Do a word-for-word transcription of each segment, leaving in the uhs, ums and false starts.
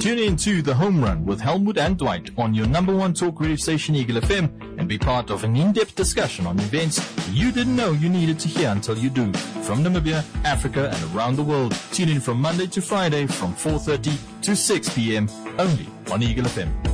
Tune in to The Home Run with Helmut and Dwight on your number one talk radio station, Eagle F M, and be part of an in-depth discussion on events you didn't know you needed to hear until you do. From Namibia, Africa, and around the world, tune in from Monday to Friday from four thirty to six p.m. only on Eagle F M.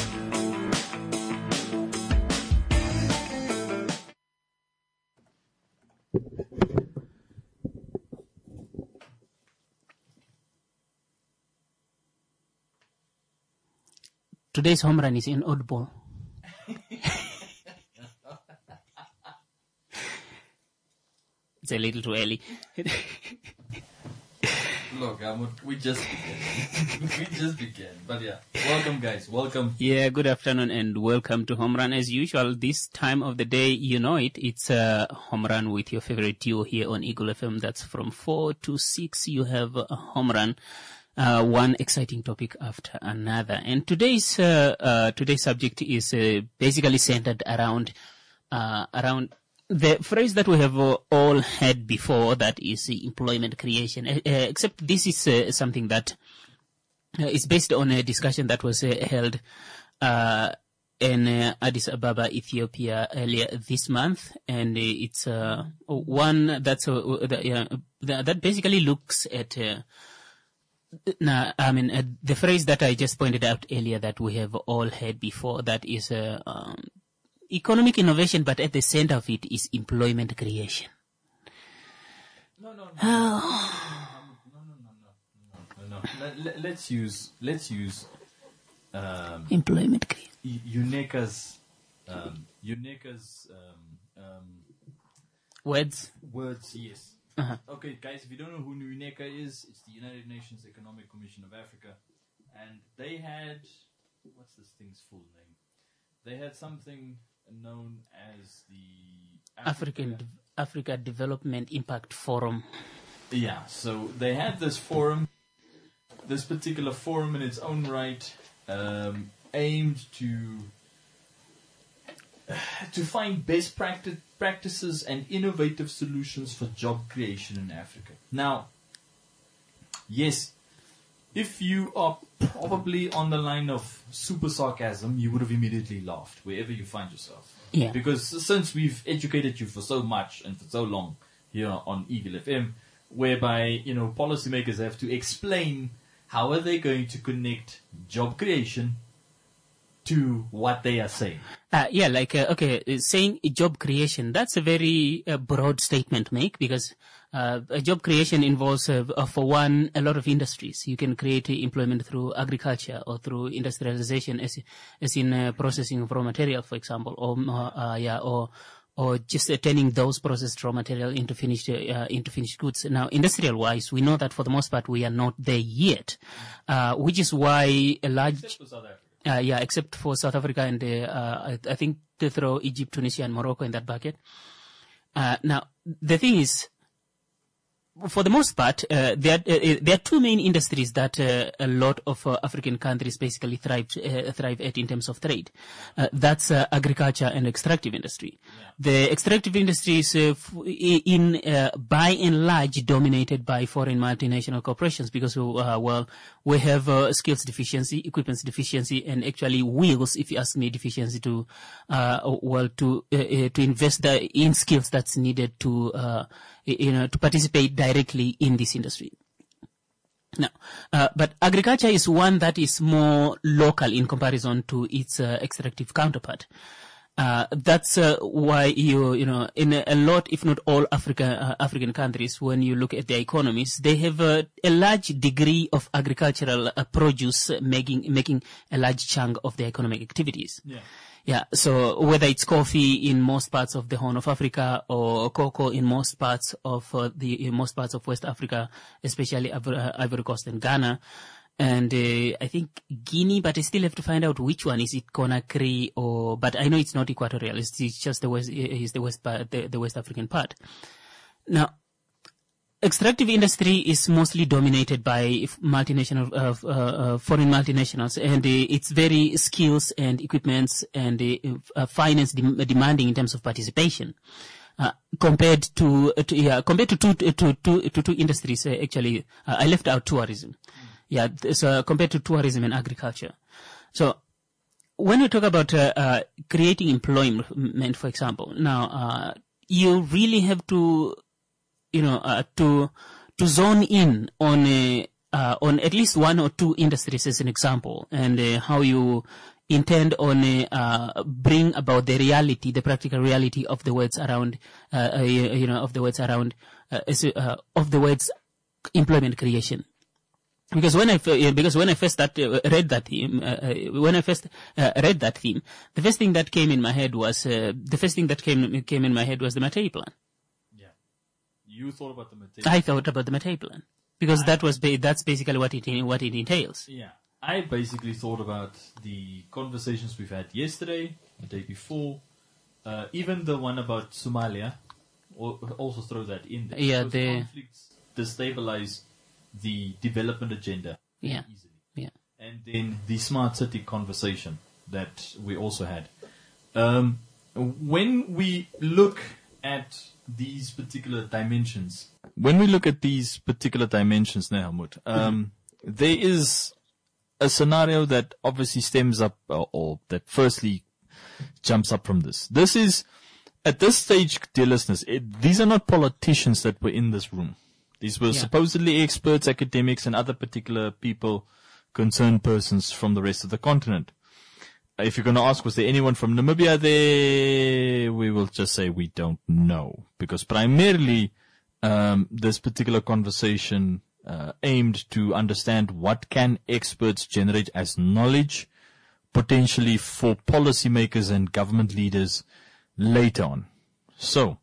Today's home run is inaudible. It's a little too early. Look, um, we just began. we just began. But yeah, welcome guys, welcome. Yeah, good afternoon and welcome to Home Run. As usual, this time of the day, you know it, it's a Home Run with your favorite duo here on Eagle F M. That's from four to six, you have a Home Run. Uh, one exciting topic after another. And today's, uh, uh, today's subject is, uh, basically centered around, uh, around the phrase that we have uh, all heard before, that is uh, employment creation. Uh, uh, except this is uh, something that uh, is based on a discussion that was uh, held, uh, in uh, Addis Ababa, Ethiopia earlier this month. And uh, it's, uh, one that's, uh, that, uh, that basically looks at, uh, Now, I mean, uh, the phrase that I just pointed out earlier that we have all heard before, that is uh, um, economic innovation, but at the center of it is employment creation. No, no, no. Oh. No, no, no, no, no, no, no. Let, let's use, let's use, um, employment creation. UNECA's, um, UNECA's, um, um, words. Words, yes. Uh-huh. Okay, guys, if you don't know who UNECA is, it's the United Nations Economic Commission of Africa. And they had, what's this thing's full name? They had something known as the Africa, African De- Africa Development Impact Forum. Yeah, so they had this forum, this particular forum in its own right, um, aimed to to find best practice, practices and innovative solutions for job creation in Africa. Now, yes, if you are probably on the line of super sarcasm, you would have immediately laughed wherever you find yourself. Yeah. Because since we've educated you for so much and for so long here on Eagle F M, whereby, you know, policymakers have to explain how are they going to connect job creation to what they are saying. Uh, yeah, like, uh, okay, saying job creation, that's a very uh, broad statement to make, because uh, a job creation involves, uh, uh, for one, a lot of industries. You can create employment through agriculture or through industrialization, as, as in uh, processing of raw material, for example, or, uh, yeah, or, or just uh, turning those processed raw material into finished, uh, into finished goods. Now, industrial wise, we know that for the most part we are not there yet, uh, which is why a large, Uh, yeah, except for South Africa and, uh, uh, I, I think to throw Egypt, Tunisia and Morocco in that bucket. Uh, now, the thing is, for the most part, uh, there, are, uh, there are two main industries that uh, a lot of uh, African countries basically thrive, uh, thrive at in terms of trade. Uh, that's uh, agriculture and extractive industry. Yeah. The extractive industry is uh, f- in, uh, by and large dominated by foreign multinational corporations because, uh, well, we have uh, skills deficiency, equipment deficiency, and actually wills, if you ask me, deficiency to, uh, well, to uh, uh, to invest the, in skills that's needed to, uh, you know, to participate directly in this industry. Now, uh, but agriculture is one that is more local in comparison to its uh, extractive counterpart. Uh, that's uh, why you, you know, in a, a lot, if not all Africa, uh, African countries, when you look at their economies, they have a, a large degree of agricultural uh, produce making, making a large chunk of their economic activities. Yeah. Yeah, so whether it's coffee in most parts of the Horn of Africa or cocoa in most parts of uh, the in most parts of West Africa, especially Ivory Coast and Ghana, and uh, I think Guinea, but I still have to find out which one. Is it Conakry or? But I know it's not equatorial. It's, it's just the west. Is the west part, the, the West African part. Now, extractive industry is mostly dominated by multinational, uh, uh, foreign multinationals, and uh, it's very skills and equipments and uh, uh, finance de- demanding in terms of participation. Uh, compared to, uh, to yeah, compared to two to, to, to, to two industries, uh, actually, uh, I left out tourism. Yeah, so compared to tourism and agriculture. So when we talk about uh, uh, creating employment, for example, now uh, you really have to, you know, uh, to to zone in on a, uh, on at least one or two industries as an example, and uh, how you intend on uh, bring about the reality, the practical reality of the words around, uh, uh, you know, of the words around, uh, uh, of the words employment creation. Because when I because when I first start, uh, read that theme, uh, when I first uh, read that theme, the first thing that came in my head was uh, the first thing that came came in my head was the Mattei plan. Yeah, you thought about the Mattei. I thought about the Mattei plan because I, that was ba- that's basically what it what it entails. Yeah. I basically thought about the conversations we've had yesterday, the day before, uh, even the one about Somalia. Also throw that in there. Yeah, because the conflicts destabilize the development agenda yeah. easily. Yeah. And then the smart city conversation that we also had. Um, when we look at these particular dimensions, when we look at these particular dimensions, now, Helmut, um, mm-hmm. there is a scenario that obviously stems up, or, or that firstly jumps up from this. This is, at this stage, dear listeners, it, these are not politicians that were in this room. These were yeah. supposedly experts, academics, and other particular people, concerned persons from the rest of the continent. If you're going to ask, was there anyone from Namibia there? We will just say we don't know. Because primarily, um, this particular conversation Uh, aimed to understand what can experts generate as knowledge, potentially for policymakers and government leaders later on. So,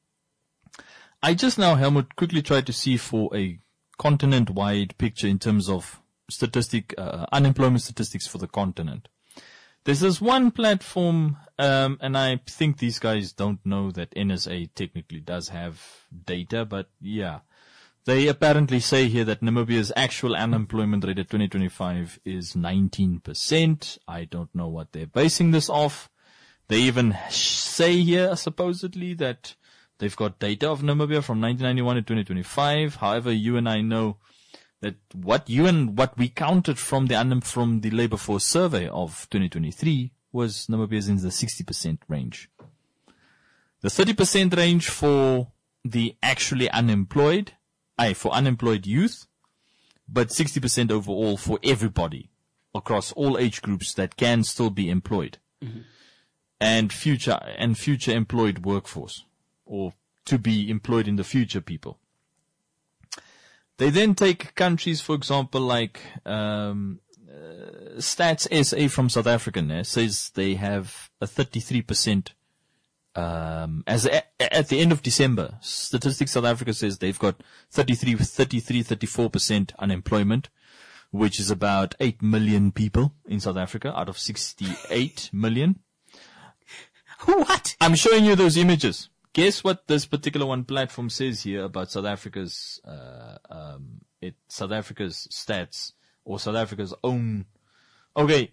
I just now, Helmut, quickly tried to see for a continent-wide picture in terms of statistic, uh, unemployment statistics for the continent. There's this one platform, um, and I think these guys don't know that N S A technically does have data, but yeah. They apparently say here that Namibia's actual unemployment rate at twenty twenty-five is nineteen percent. I don't know what they're basing this off. They even say here, supposedly, that they've got data of Namibia from nineteen ninety-one to twenty twenty-five. However, you and I know that what you and what we counted from the un- from the labor force survey of twenty twenty-three was Namibia's in the sixty percent range. The thirty percent range for the actually unemployed, I, for unemployed youth, but sixty percent overall for everybody across all age groups that can still be employed, mm-hmm. and future, and future employed workforce, or to be employed in the future people. They then take countries, for example, like, um, uh, Stats S A from South Africa there says they have a thirty-three percent Um, as a, at the end of December, Statistics South Africa says they've got thirty-three, thirty-three, thirty-four percent unemployment, which is about eight million people in South Africa out of sixty-eight million. What? I'm showing you those images. Guess what this particular one platform says here about South Africa's, uh, um, it, South Africa's stats, or South Africa's own, okay.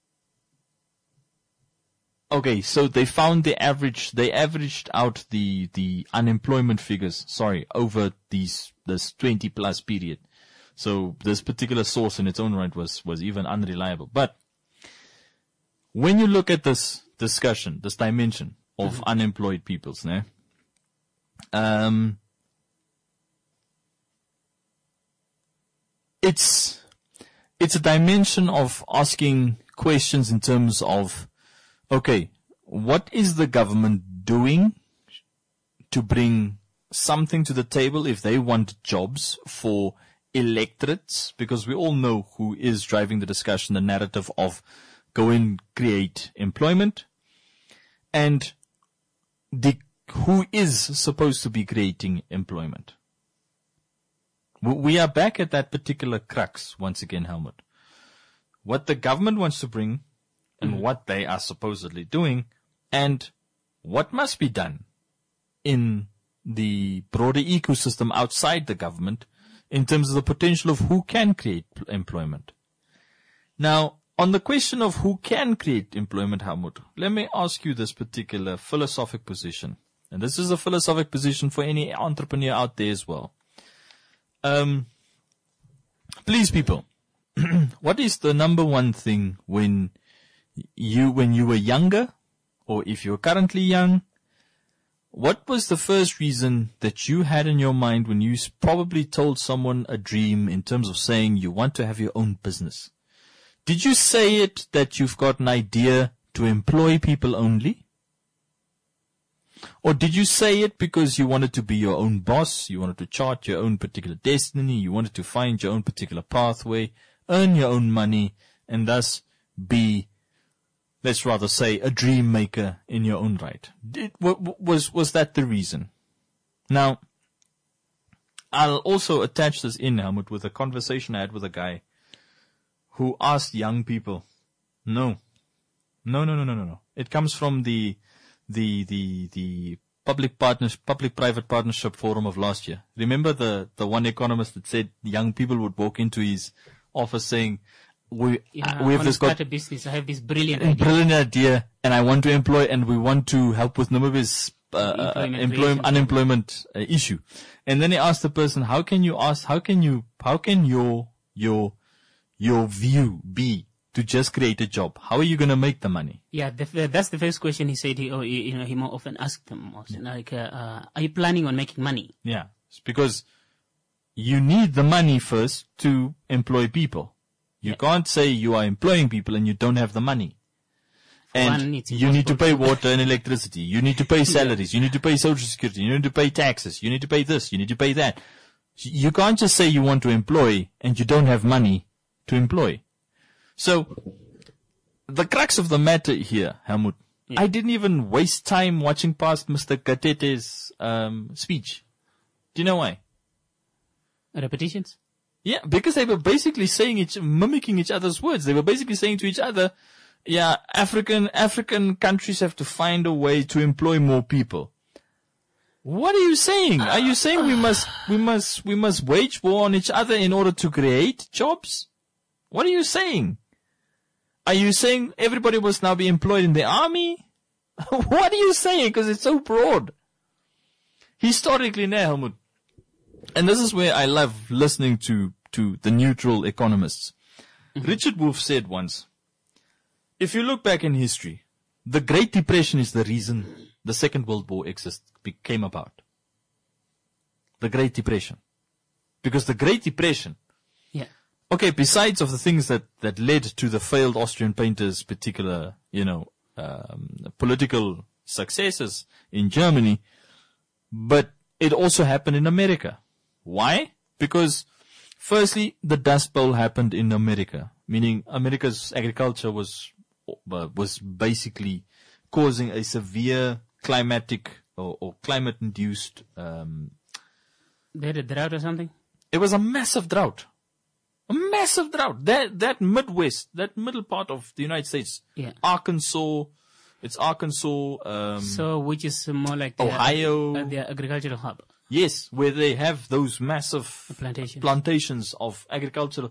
Okay, so they found the average, they averaged out the, the unemployment figures, sorry, over these, this twenty plus period. So this particular source in its own right was, was even unreliable. But when you look at this discussion, this dimension of mm-hmm. unemployed peoples, né? Um, it's, it's a dimension of asking questions in terms of, okay, what is the government doing to bring something to the table if they want jobs for electorates? Because we all know who is driving the discussion, the narrative of go and create employment, and the, who is supposed to be creating employment. We are back at that particular crux once again, Helmut. What the government wants to bring, and mm-hmm. what they are supposedly doing, and what must be done in the broader ecosystem outside the government in terms of the potential of who can create employment. Now, on the question of who can create employment, Helmut, let me ask you this particular philosophic position. And this is a philosophic position for any entrepreneur out there as well. Um, please, people, what is the number one thing when you, when you were younger, or if you're currently young, what was the first reason that you had in your mind when you s- probably told someone a dream in terms of saying you want to have your own business? Did you say it that you've got an idea to employ people only? Or did you say it because you wanted to be your own boss, you wanted to chart your own particular destiny, you wanted to find your own particular pathway, earn your own money, and thus be, let's rather say, a dream maker in your own right? Did, was, was that the reason? Now, I'll also attach this in, Helmut, with a conversation I had with a guy who asked young people, no, no, no, no, no, no, no. It comes from the, the, the, the public partners, public-private partnership forum of last year. Remember the, the one economist that said young people would walk into his office saying, we, Yeah, uh, I we want have to this got start a business. I have this brilliant a idea. brilliant idea, and I want to employ, and we want to help with Namibia's uh, uh, Employment employ, creation. unemployment uh, issue. And then he asked the person, how can you ask, how can you, how can your, your, your view be to just create a job? How are you going to make the money? Yeah, the, that's the first question he said. He, or, you know, he more often asked them, most, like, uh, uh, "Are you planning on making money?" Yeah, it's because you need the money first to employ people. You Yeah. can't say you are employing people and you don't have the money. And one, it's you need to pay impossible. water and electricity. You need to pay salaries. You need to pay social security. You need to pay taxes. You need to pay this. You need to pay that. You can't just say you want to employ and you don't have money to employ. So, the crux of the matter here, Helmut, Yeah. I didn't even waste time watching past Mister Gatete's um, speech. Do you know why? Repetitions? Yeah, because they were basically saying each, mimicking each other's words. They were basically saying to each other, yeah, African, African countries have to find a way to employ more people. What are you saying? Are you saying we must, we must, we must wage war on each other in order to create jobs? What are you saying? Are you saying everybody must now be employed in the army? What are you saying? Because it's so broad. Historically, now, Helmut, and this is where I love listening to, to the neutral economists. Mm-hmm. Richard Wolff said once, if you look back in history, the Great Depression is the reason the Second World War exist, came about. The Great Depression. Because the Great Depression, Yeah. okay, besides of the things that, that led to the failed Austrian painters' particular, you know, um, political successes in Germany, but it also happened in America. Why? Because, firstly, the Dust Bowl happened in America, meaning America's agriculture was uh, was basically causing a severe climatic or, or climate-induced. Um, They had a drought or something? it was a massive drought, a massive drought. That that Midwest, that middle part of the United States, Yeah. Arkansas, it's Arkansas. Um, So, which is more like their, Ohio. uh, their agricultural hub, Yes, where they have those massive plantation. plantations of agricultural.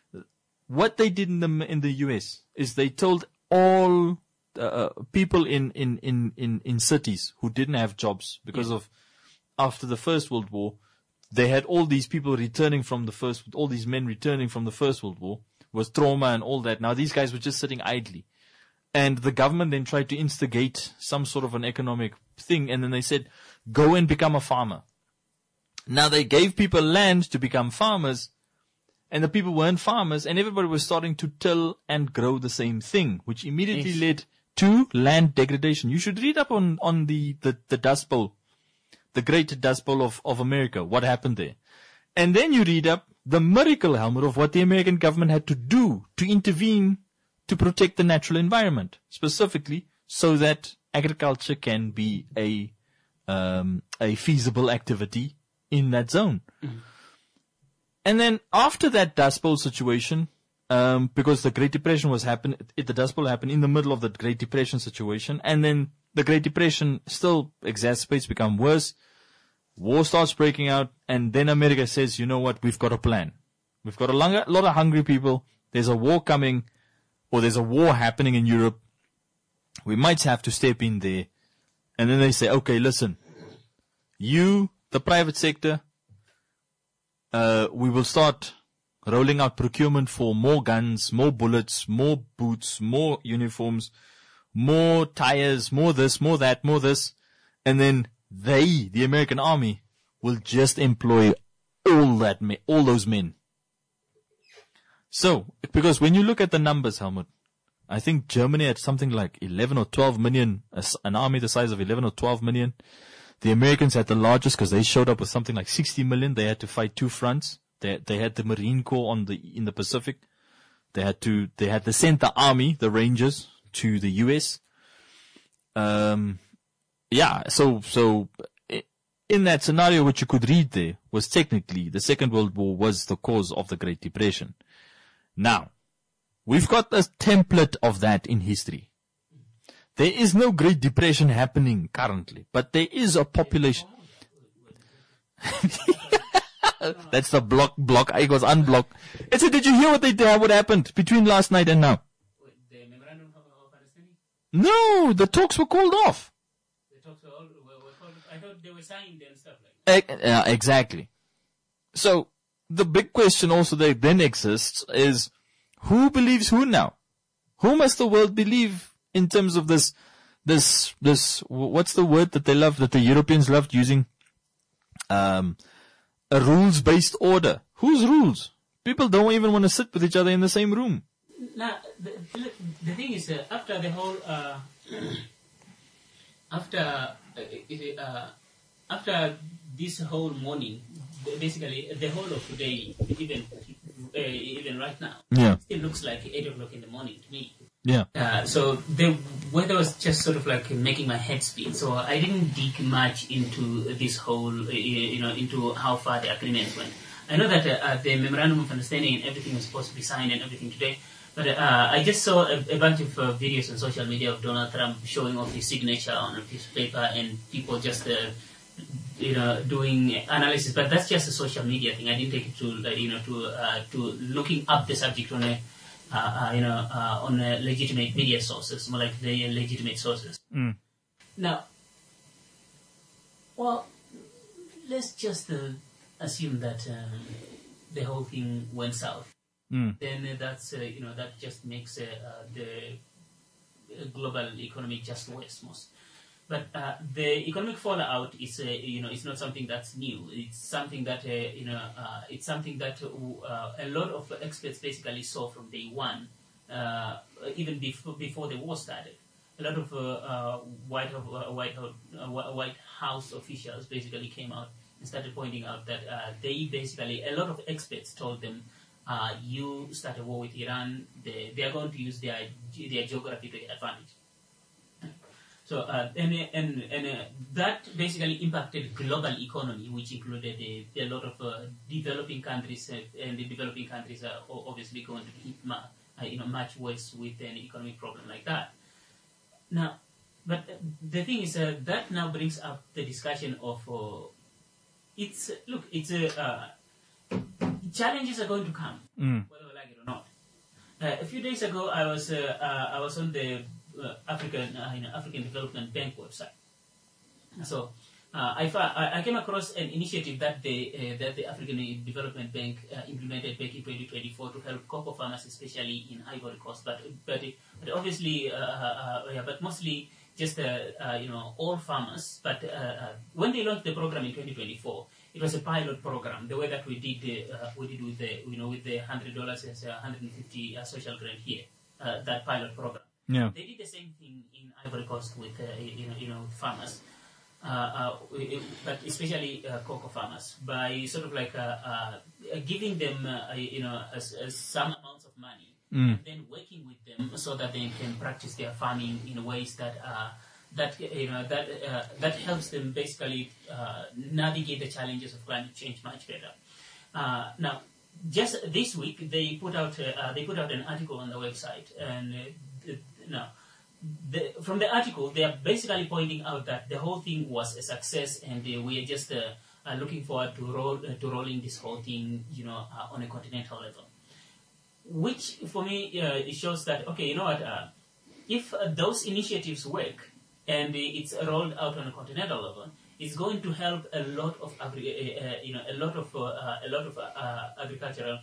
What they did in the in the U S is they told all uh, people in, in, in, in, in cities who didn't have jobs because of after the First World War, they had all these people returning from the first, all these men returning from the First World War was trauma and all that. Now these guys were just sitting idly. And the government then tried to instigate some sort of an economic thing, and then they said, go and become a farmer. Now they gave people land to become farmers, and the people weren't farmers, and everybody was starting to till and grow the same thing, which immediately Yes. led to land degradation. You should read up on, on the, the, the Dust Bowl, the Great Dust Bowl of, of America, what happened there. And then you read up the miracle, Helmut, of what the American government had to do to intervene to protect the natural environment, specifically so that agriculture can be a um, a feasible activity in that zone. Mm-hmm. And then after that Dust Bowl situation, um, because the Great Depression was happening, the Dust Bowl happened in the middle of the Great Depression situation, and then the Great Depression still exacerbates, become worse. War starts breaking out, and then America says, you know what, we've got a plan. We've got a long, lot of hungry people. There's a war coming, or there's a war happening in Europe. We might have to step in there. And then they say, okay, listen, you, the private sector, uh, we will start rolling out procurement for more guns, more bullets, more boots, more uniforms, more tires, more this, more that, more this. And then they, the American army, will just employ all that, all those men. So, because when you look at the numbers, Helmut, I think Germany had something like eleven or twelve million, an army the size of eleven or twelve million. The Americans had the largest because they showed up with something like sixty million. They had to fight two fronts. They, they had the Marine Corps on the, in the Pacific. They had to, they had to send the army, the Rangers, to the U S. Um, yeah, so, so, in that scenario, what you could read there was technically the Second World War was the cause of the Great Depression. Now, we've got a template of that in history. There is no Great Depression happening currently, but there is a population. That's the block, block. I was unblocked. I said, did you hear what they did, what happened between last night and now? The memorandum of understanding? No, the talks were called off. The talks were, all, were, were called off. I thought they were signed and stuff like that. Uh, exactly. So, the big question also that then exists is, who believes who now? Who must the world believe in terms of this, this, this, what's the word that they love, that the Europeans loved using? Um, a rules-based order. Whose rules? People don't even want to sit with each other in the same room. Now, the, the thing is, uh, after the whole, uh, after, uh, uh, after this whole morning, basically the whole of today, even, uh, even right now, yeah, it looks like eight o'clock in the morning to me. Yeah. Uh, so the weather was just sort of like making my head spin. So I didn't dig much into this whole, uh, you know, into how far the agreement went. I know that uh, the memorandum of understanding and everything was supposed to be signed and everything today, but uh, I just saw a, a bunch of uh, videos on social media of Donald Trump showing off his signature on a piece of paper and people just, uh, you know, doing analysis. But that's just a social media thing. I didn't take it to, uh, you know, to uh, to looking up the subject on a. Uh, uh, you know, uh, on uh, legitimate media sources, more like the legitimate sources. Mm. Now, well, let's just uh, assume that um, the whole thing went south. Mm. Then uh, that's uh, you know that just makes uh, uh, the global economy just worse, most. But uh, the economic fallout is, uh, you know, it's not something that's new. It's something that, uh, you know, uh, it's something that uh, a lot of experts basically saw from day one, uh, even before before the war started. A lot of uh, uh, White uh, White House, uh, White House officials basically came out and started pointing out that uh, they basically a lot of experts told them, uh, you start a war with Iran, they they are going to use their their geography to their advantage. So uh, and and and uh, that basically impacted global economy, which included a, a lot of uh, developing countries, uh, and the developing countries are obviously going to be ma- uh, you know much worse with an economic problem like that. Now, but the thing is uh, that now brings up the discussion of uh, it's look it's uh, uh, challenges are going to come, mm. whether we like it or not. Uh, a few days ago, I was uh, uh, I was on the Uh, African uh, you know, African Development Bank website. So uh, I, I came across an initiative that the uh, that the African Development Bank uh, implemented back in twenty twenty-four to help cocoa farmers, especially in Ivory Coast. But but, but obviously, uh, uh, yeah, but mostly just uh, uh, you know all farmers. But uh, uh, when they launched the program in twenty twenty-four, it was a pilot program. The way that we did uh, we did with the you know with the hundred dollars as a hundred and fifty uh, social grant here, uh, that pilot program. Yeah. They did the same thing in Ivory Coast with uh, you know you know farmers, uh, uh, but especially uh, cocoa farmers, by sort of like uh, uh, giving them uh, you know a, a some amounts of money mm. and then working with them so that they can practice their farming in ways that uh, that you know that uh, that helps them basically uh, navigate the challenges of climate change much better. Uh, now, just this week they put out uh, they put out an article on the website and. Uh, Now, the, from the article, they are basically pointing out that the whole thing was a success, and uh, we are just uh, uh, looking forward to roll uh, to rolling this whole thing, you know, uh, on a continental level. Which, for me, uh, it shows that okay, you know what? Uh, if uh, those initiatives work and uh, it's rolled out on a continental level, it's going to help a lot of agri- uh, uh, you know a lot of uh, a lot of uh, agricultural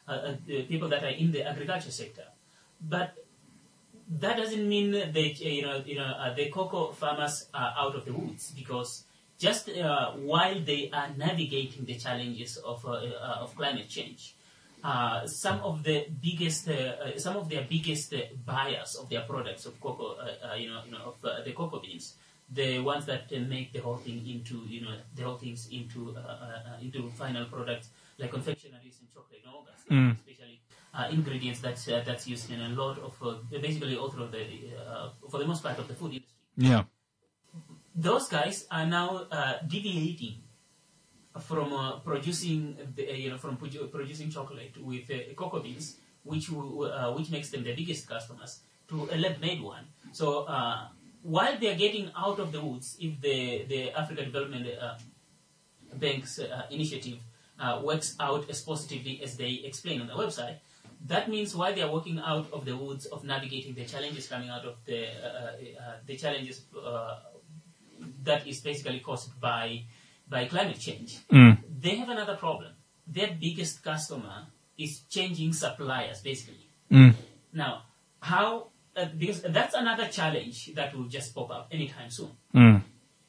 uh, the people that are in the agriculture sector. But that doesn't mean that you know, you know, uh, the cocoa farmers are out of the woods, because just uh, while they are navigating the challenges of uh, uh, of climate change, uh, some of the biggest, uh, uh, some of their biggest uh, buyers of their products of cocoa, uh, uh, you know, you know, of uh, the cocoa beans, the ones that uh, make the whole thing into, you know, the whole things into uh, uh, into final products like confectionaries and chocolate and all that, Mm. especially uh, ingredients that's uh, that's used in a lot of uh, basically all through the uh, for the most part of the food industry. Yeah. Those guys are now uh, deviating from uh, producing, the, uh, you know, from produ- producing chocolate with uh, cocoa beans, which w- uh, which makes them the biggest customers, to a lab-made one. So uh, while they are getting out of the woods, if the the Africa Development uh, Bank's uh, initiative uh, works out as positively as they explain on the website, that means while they are working out of the woods of navigating the challenges coming out of the uh, uh, the challenges. Uh, that is basically caused by by climate change. Mm. They have another problem. Their biggest customer is changing suppliers, basically. Mm. Now, how? Uh, because that's another challenge that will just pop up anytime soon. Mm.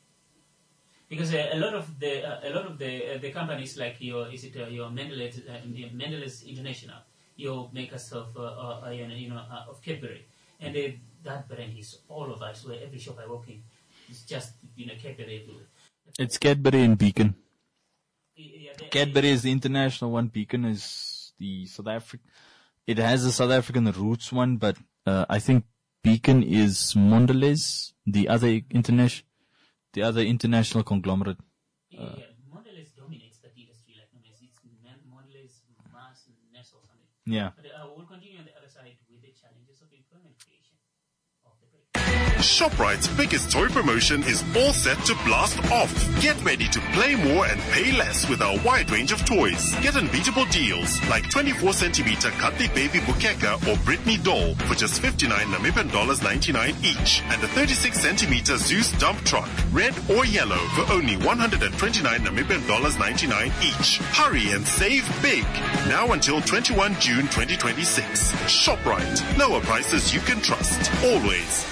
Because uh, a lot of the uh, a lot of the uh, the companies like your is it uh, your Mendelez uh, Mendelez International, your makers of uh, uh, you know, you know uh, of Cadbury, and uh, that brand is all over. So every shop I walk in, it's just, you know, Cadbury everywhere. It's Cadbury and Beacon. Yeah, they, Cadbury is the international one. Beacon is the South African. It has a South African roots one, but uh, I think Beacon is Mondelez, the other international, the other international conglomerate. Yeah, yeah. Mondelez dominates that industry like no it's Mondelez, Mars, Nestle, or something. Yeah. But uh, we'll continue on the other side with the challenges of employment creation. ShopRite's biggest toy promotion is all set to blast off. Get ready to play more and pay less with our wide range of toys. Get unbeatable deals like twenty-four centimeter Cuddly Baby Bukeka or Britney doll for just fifty-nine Namibian dollars ninety-nine each, and a thirty-six centimeter Zeus dump truck, red or yellow, for only one hundred twenty-nine Namibian dollars ninety-nine each. Hurry and save big. Now until twenty-first of June twenty twenty-six. ShopRite. Lower prices you can trust. Always.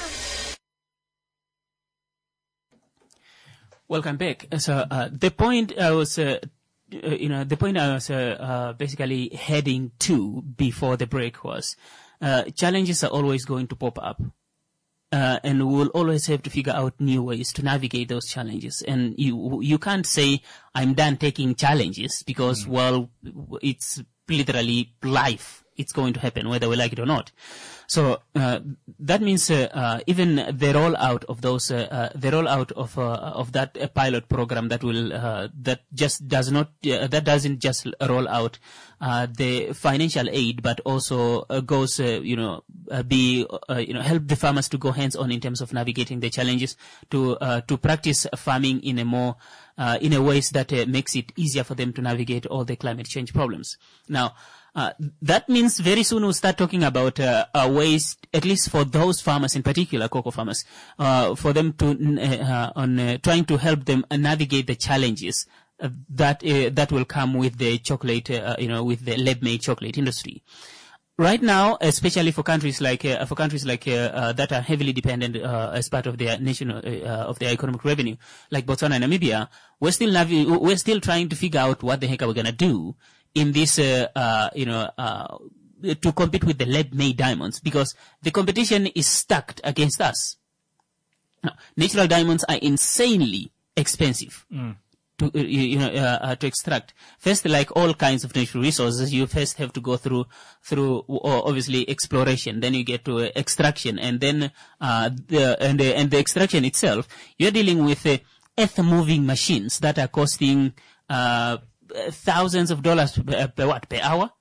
Welcome back. So uh, the point I was, uh, uh, you know, the point I was uh, uh, basically heading to before the break was, uh, challenges are always going to pop up, uh, and we'll always have to figure out new ways to navigate those challenges. And you you can't say I'm done taking challenges because mm. well, it's literally life. It's going to happen whether we like it or not. So uh, that means uh, uh, even the rollout of those, uh, uh, the rollout of uh, of that uh, pilot program that will uh, that just does not uh, that doesn't just roll out uh, the financial aid, but also uh, goes uh, you know uh, be uh, you know help the farmers to go hands on in terms of navigating the challenges, to uh, to practice farming in a more uh, in a ways that uh, makes it easier for them to navigate all the climate change problems. Now. Uh, that means very soon we'll start talking about uh, uh, ways, at least for those farmers in particular, cocoa farmers, uh, for them to uh, on uh, trying to help them uh, navigate the challenges uh, that uh, that will come with the chocolate, uh, you know, with the lab-made chocolate industry. Right now, especially for countries like uh, for countries like uh, uh, that are heavily dependent uh, as part of their national uh, of their economic revenue, like Botswana and Namibia, we're still navi- we're still trying to figure out what the heck are we gonna do in this, uh, uh, you know, uh, to compete with the lab-made diamonds, because the competition is stacked against us. Now, natural diamonds are insanely expensive mm. to, uh, you, you know, uh, uh, to extract. First, like all kinds of natural resources, you first have to go through, through, uh, obviously exploration, then you get to uh, extraction, and then, uh, the, and, uh, and the extraction itself, you're dealing with, uh, earth-moving machines that are costing, uh, thousands of dollars per, per what per hour.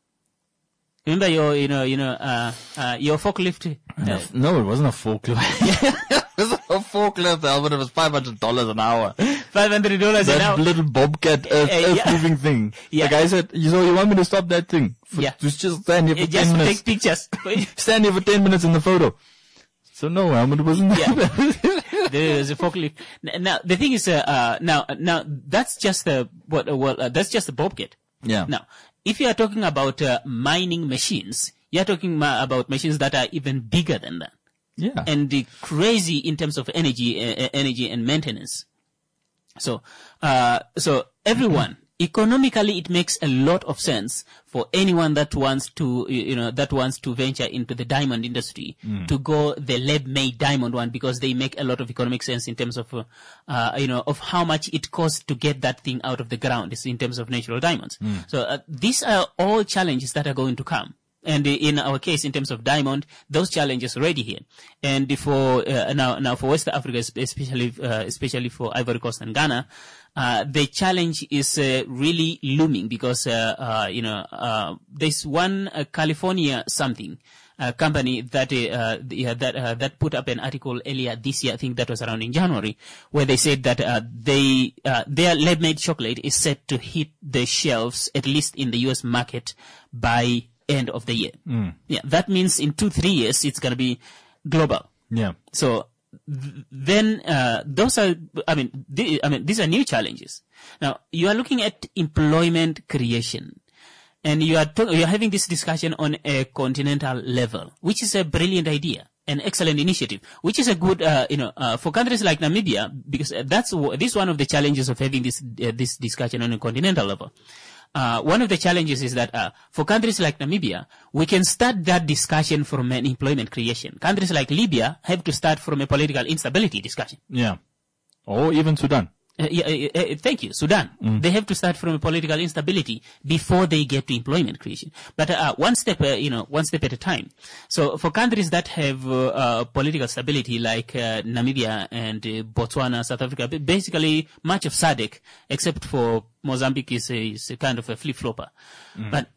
Remember your, you know, you know, uh, uh, your forklift. Uh, no, it wasn't a forklift. It wasn't a forklift, Albert. It was five hundred dollars an hour. Five hundred dollars an hour. That little bobcat earth, uh, earth yeah. moving thing. Yeah. The guy said, "You know, you want me to stop that thing? For, yeah. Just just stand here for uh, ten just minutes. Just take pictures. Stand here for ten minutes in the photo." So no, Albert, it wasn't yeah. that. There's a forklift. Now the thing is, uh, uh now now that's just the what uh, well uh, that's just the bobcat. Yeah. Now, if you are talking about uh, mining machines, you are talking ma- about machines that are even bigger than that. Yeah. And uh, crazy in terms of energy, uh, energy and maintenance. So, uh, so everyone, economically, it makes a lot of sense for anyone that wants to, you know, that wants to venture into the diamond industry mm. to go the lab-made diamond one, because they make a lot of economic sense in terms of, uh, uh, you know, of how much it costs to get that thing out of the ground. It's in terms of natural diamonds. Mm. So uh, these are all challenges that are going to come. And in our case, in terms of diamond, those challenges are already here. And for uh, now, now for West Africa, especially uh, especially for Ivory Coast and Ghana, uh, the challenge is uh, really looming, because uh, uh, you know uh, there's one uh, California something uh, company that uh, yeah, that uh, that put up an article earlier this year. I think that was around in January, where they said that uh, they uh, their lab-made chocolate is set to hit the shelves, at least in the U S market, by end of the year. Mm. Yeah, that means in two, three years, it's going to be global. Yeah. So th- then, uh, those are, I mean, th- I mean, these are new challenges. Now, you are looking at employment creation, and you are, to- you are having this discussion on a continental level, which is a brilliant idea, an excellent initiative, which is a good, uh, you know, uh, for countries like Namibia, because that's, w- this is one of the challenges of having this, uh, this discussion on a continental level. Uh, one of the challenges is that uh, for countries like Namibia, we can start that discussion from an employment creation. Countries like Libya have to start from a political instability discussion. Yeah. Or even Sudan. Uh, yeah, uh, uh, thank you, Sudan. Mm. They have to start from a political instability before they get to employment creation. But uh, one step, uh, you know, one step at a time. So for countries that have uh, uh, political stability, like uh, Namibia and uh, Botswana, South Africa, basically much of S A D C, except for Mozambique, is a, is a kind of a flip-flopper. Mm. But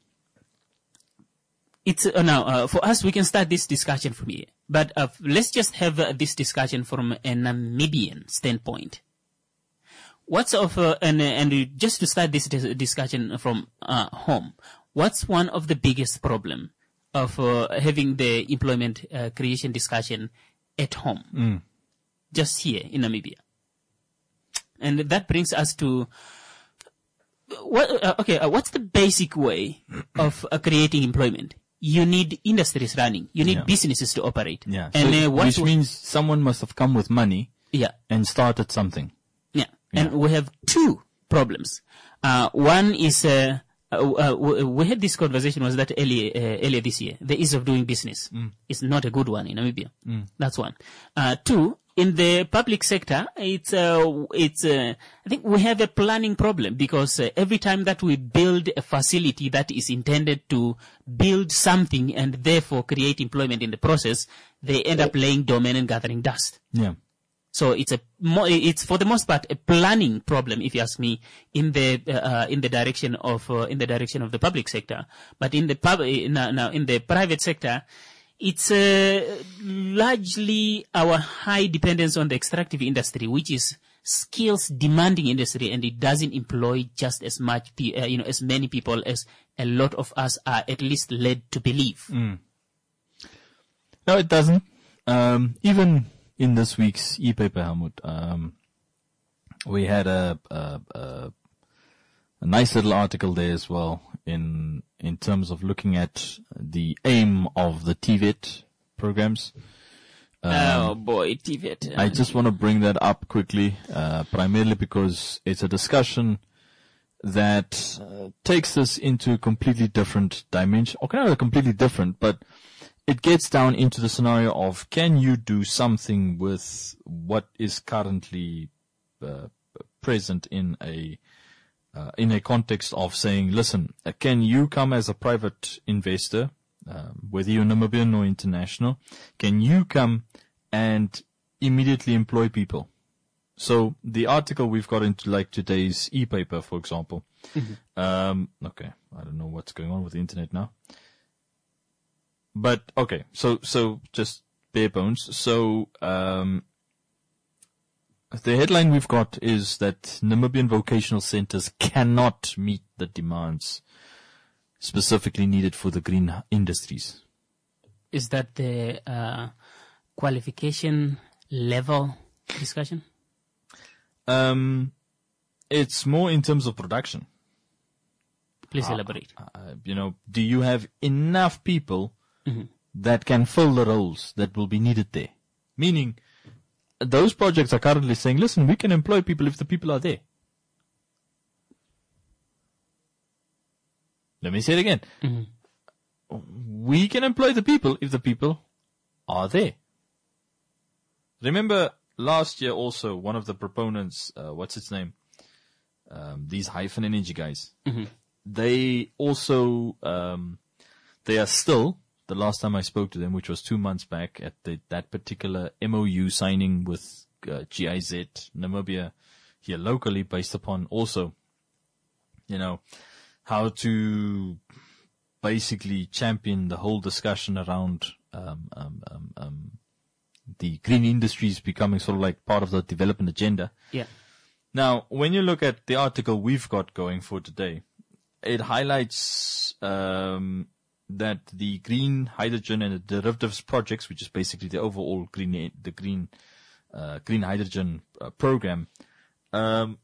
it's uh, now uh, for us, we can start this discussion from here. But uh, let's just have uh, this discussion from a Namibian standpoint. What's of uh, and and just to start this dis- discussion from uh, home, what's one of the biggest problem of uh, having the employment uh, creation discussion at home, mm. just here in Namibia? And that brings us to what? Uh, okay, uh, what's the basic way of uh, creating employment? You need industries running. You need yeah. businesses to operate. Yeah, and so, uh, which means someone must have come with money. Yeah. and started something. Yeah. And yeah. we have two problems. Uh, one is, uh, uh, we had this conversation, was that earlier, uh, earlier this year. The ease of doing business mm. is not a good one in Namibia. Mm. That's one. Uh, two, in the public sector, it's, uh, it's, uh, I think we have a planning problem, because uh, every time that we build a facility that is intended to build something and therefore create employment in the process, they end up laying domain and gathering dust. Yeah. So it's a, it's for the most part a planning problem, if you ask me, in the uh, in the direction of uh, in the direction of the public sector. But in the pub, now, now in the private sector, it's uh, largely our high dependence on the extractive industry, which is skills demanding industry, and it doesn't employ just as much, uh, you know, as many people as a lot of us are at least led to believe. Mm. No, it doesn't. Um, even in this week's e-paper, Helmut, um, we had a, a, a, a nice little article there as well in in terms of looking at the aim of the T V E T programs. Um, oh boy, T V E T. I just want to bring that up quickly, uh, primarily because it's a discussion that uh, takes us into a completely different dimension. Okay, not completely different, but it gets down into the scenario of, can you do something with what is currently uh, present in a uh, in a context of saying, listen, uh, can you come as a private investor, um, whether you're Namibian or international, can you come and immediately employ people? So the article we've got into, like today's e-paper, for example. Mm-hmm. Um, okay, I don't know what's going on with the internet now. But, okay, so, so just bare bones. So, um, the headline we've got is that Namibian vocational centers cannot meet the demands specifically needed for the green industries. Is that the, uh, qualification level discussion? Um, it's more in terms of production. Please uh, elaborate. Uh, you know, do you have enough people mm-hmm. that can fill the roles that will be needed there? Meaning, those projects are currently saying, listen, we can employ people if the people are there. Let me say it again. Mm-hmm. We can employ the people if the people are there. Remember last year also, one of the proponents, uh, what's its name? Um, these Hyphen Energy guys. Mm-hmm. They also, um, they are still, the last time I spoke to them, which was two months back at the, that particular M O U signing with uh, G I Z, Namibia, here locally, based upon also, you know, how to basically champion the whole discussion around um, um, um, um, the green industries becoming sort of like part of the development agenda. Yeah. Now, when you look at the article we've got going for today, it highlights um, that the green hydrogen and the derivatives projects, which is basically the overall green, the green, uh, green hydrogen uh, program, um,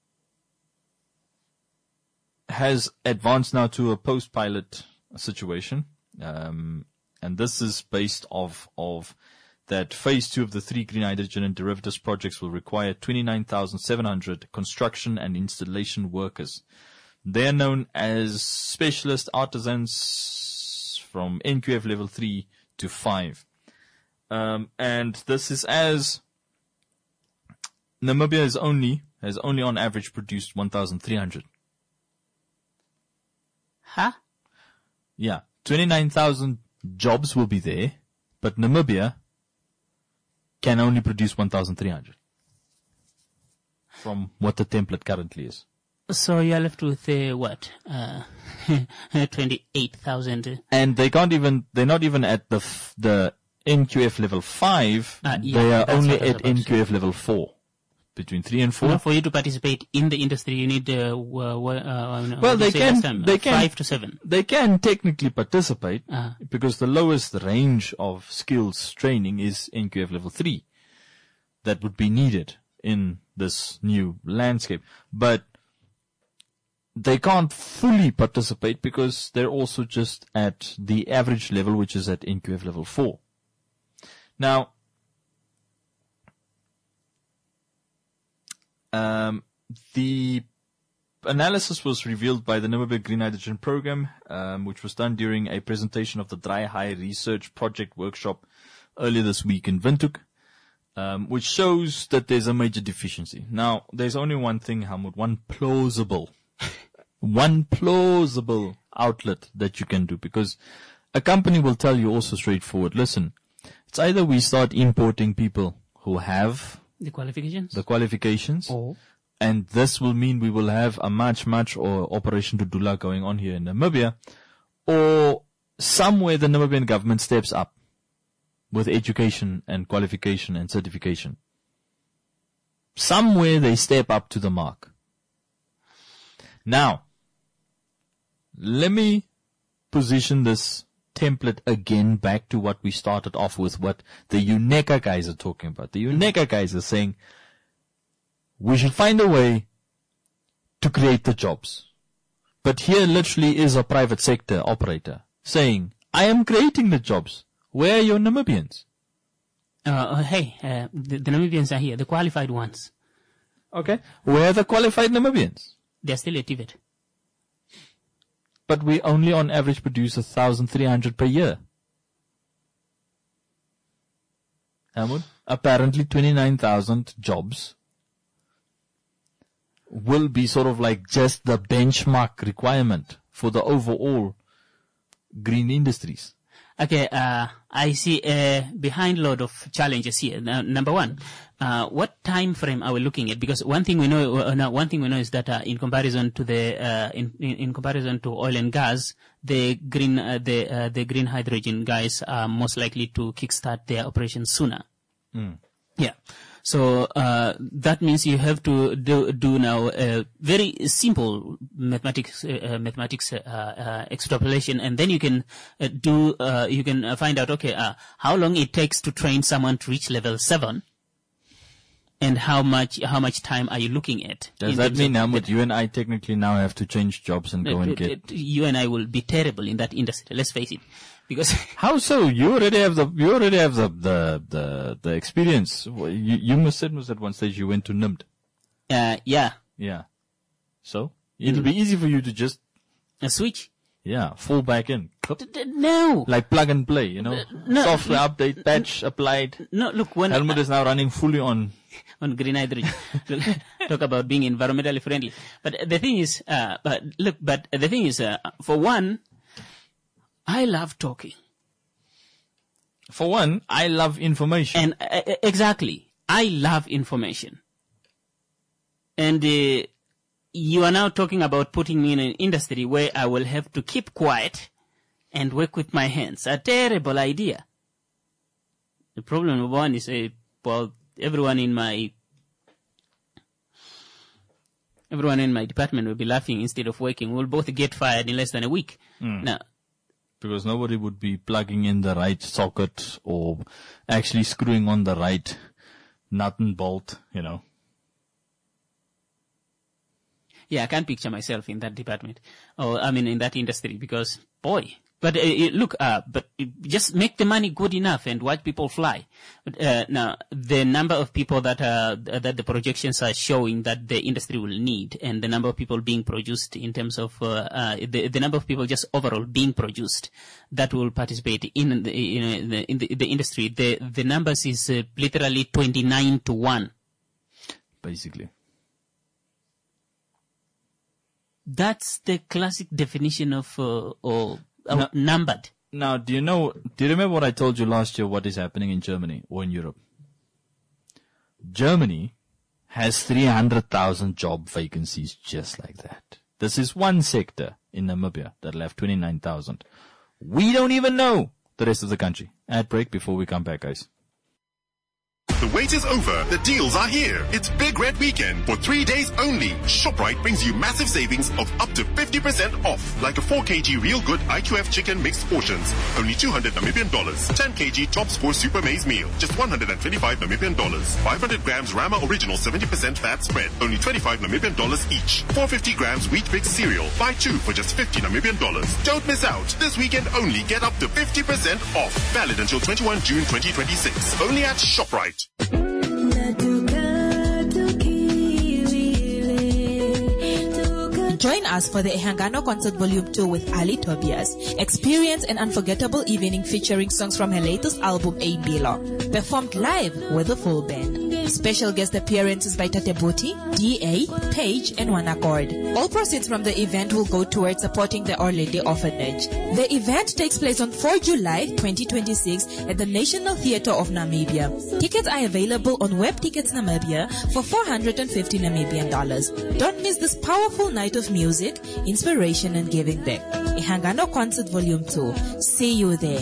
has advanced now to a post-pilot situation, um, and this is based off of that phase two of the three green hydrogen and derivatives projects will require twenty-nine thousand seven hundred construction and installation workers. They are known as specialist artisans from N Q F level three to five. Um, and this is as Namibia is only, has only on average produced one thousand three hundred. Huh? Yeah. twenty-nine thousand jobs will be there, but Namibia can only produce one thousand three hundred from what the template currently is. So you're left with, uh, what, uh, twenty-eight thousand. And they can't even, they're not even at the, f- the N Q F level five. Uh, yeah, they are only at N Q F level four. Between three and four. No, for you to participate in the industry, you need, uh, uh, uh well, they can, time, they can, five to seven. They can technically participate uh-huh. because the lowest range of skills training is N Q F level three. That would be needed in this new landscape. But they can't fully participate because they're also just at the average level, which is at N Q F level four. Now, um, the analysis was revealed by the Namibia Green Hydrogen Program, um, which was done during a presentation of the Dry High Research Project Workshop earlier this week in Windhoek. Um, which shows that there's a major deficiency. Now, there's only one thing, Helmut, one plausible, one plausible outlet that you can do, because a company will tell you also straightforward, listen, it's either we start importing people who have the qualifications, the qualifications, or and this will mean we will have a much, much or Operation Dudula going on here in Namibia, or somewhere the Namibian government steps up with education and qualification and certification. Somewhere they step up to the mark. Now, let me position this template again back to what we started off with, what the UNECA guys are talking about. The UNECA guys are saying we should find a way to create the jobs. But here literally is a private sector operator saying, I am creating the jobs. Where are your Namibians? Uh, hey, uh, the, the Namibians are here, the qualified ones. Okay. Where are the qualified Namibians? They're still at TVET. But we only on average produce one thousand three hundred per year. Helmut, apparently twenty-nine thousand jobs will be sort of like just the benchmark requirement for the overall green industries. Okay, uh, I see a behind load of challenges here. Now, number one, uh, what time frame are we looking at? Because one thing we know, uh, no, one thing we know is that uh, in comparison to the, uh, in, in in comparison to oil and gas, the green, uh, the uh, the green hydrogen guys are most likely to kickstart their operations sooner. Mm. Yeah. So uh, that means you have to do, do now a very simple mathematics uh, mathematics uh, uh, extrapolation, and then you can uh, do uh, you can uh, find out okay uh, how long it takes to train someone to reach level seven, and how much how much time are you looking at? Does that mean, Helmut, you and I technically now have to change jobs and go uh, and uh, get... You and I will be terrible in that industry, let's face it. Because how so? You already have the you already have the the the, the experience. You, you must said was at one stage you went to N I M D. Uh, yeah. Yeah. So it'll be easy for you to just a switch. Yeah, fall back in. No. Like plug and play, you know. No. Software update, patch applied. No, look, when Helmut is now running fully on on green hydrogen. Talk about being environmentally friendly. But the thing is, uh, but look, but the thing is, uh, for one, I love talking. For one, I love information. And uh, exactly, I love information. And uh, you are now talking about putting me in an industry where I will have to keep quiet and work with my hands. A terrible idea. The problem of one is, uh, well, everyone in my everyone in my department will be laughing instead of working. We'll both get fired in less than a week. Mm. Now, because nobody would be plugging in the right socket or actually screwing on the right nut and bolt, you know. Yeah, I can't picture myself in that department, or I mean in that industry, because boy. But uh, look, uh, but just make the money good enough and watch people fly. But, uh, now, the number of people that uh, that the projections are showing that the industry will need, and the number of people being produced in terms of uh, uh, the the number of people just overall being produced that will participate in the in the, in the, the industry, the the numbers is uh, literally twenty-nine to one. Basically. That's the classic definition of uh, or uh, now, numbered. Now, do you know? Do you remember what I told you last year? What is happening in Germany or in Europe? Germany has three hundred thousand job vacancies just like that. This is one sector in Namibia that left twenty-nine thousand. We don't even know the rest of the country. Ad break before we come back, guys. The wait is over. The deals are here. It's Big Red Weekend. For three days only, ShopRite brings you massive savings of up to fifty percent off. Like a four kilogram Real Good I Q F chicken mixed portions. Only two hundred Namibian dollars. ten kilogram Top Score Super Maize Meal. Just one hundred twenty-five Namibian dollars. five hundred grams Rama Original seventy percent fat spread. Only twenty-five Namibian dollars each. four hundred fifty grams Wheat Bix cereal. Buy two for just fifty Namibian dollars. Don't miss out. This weekend only, get up to fifty percent off. Valid until twenty-first of June twenty twenty-six. Only at ShopRite. Join us for the Ehangano Concert Volume two with Ali Tobias. Experience an unforgettable evening featuring songs from her latest album, A Bilo, performed live with a full band. Special guest appearances by Tate Buti, D A, Page, and One Accord. All proceeds from the event will go towards supporting the Our Lady Orphanage. The event takes place on the fourth of July twenty twenty-six at the National Theatre of Namibia. Tickets are available on Web Tickets Namibia for four hundred fifty Namibian dollars. Don't miss this powerful night of music, inspiration, and giving back. Ehangano Concert Volume two. See you there.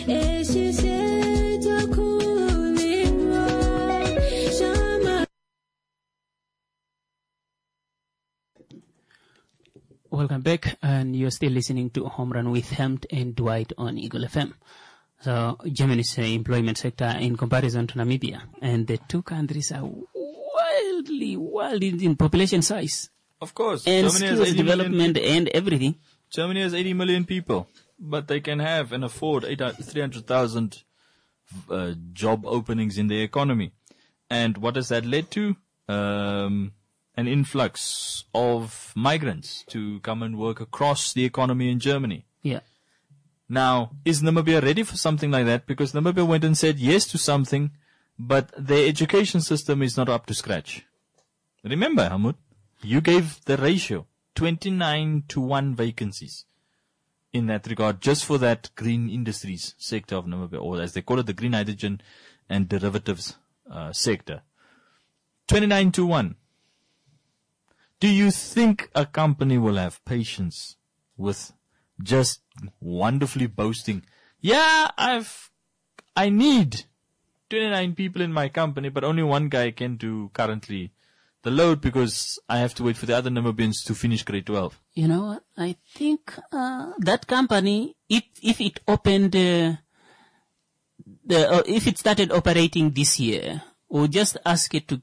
Welcome back, and you're still listening to Home Run with Helmut and Dwight on Eagle F M. So, Germany's uh, employment sector in comparison to Namibia, and the two countries are wildly, wildly in population size. Of course. And Germany skills development and everything. Germany has eighty million people, but they can have and afford three hundred thousand uh, job openings in the economy. And what has that led to? Um, an influx of migrants to come and work across the economy in Germany. Yeah. Now, is Namibia ready for something like that? Because Namibia went and said yes to something, but their education system is not up to scratch. Remember, Helmut, you gave the ratio, twenty-nine to one vacancies in that regard, just for that green industries sector of Namibia, or as they call it, the green hydrogen and derivatives uh, sector. twenty-nine to one. Do you think a company will have patience with just wonderfully boasting, yeah, I've, I need twenty-nine people in my company, but only one guy can do currently the load because I have to wait for the other Namibians to finish grade twelve? You know what? I think uh, that company, if if it opened, uh, the uh, if it started operating this year, we'll just ask it to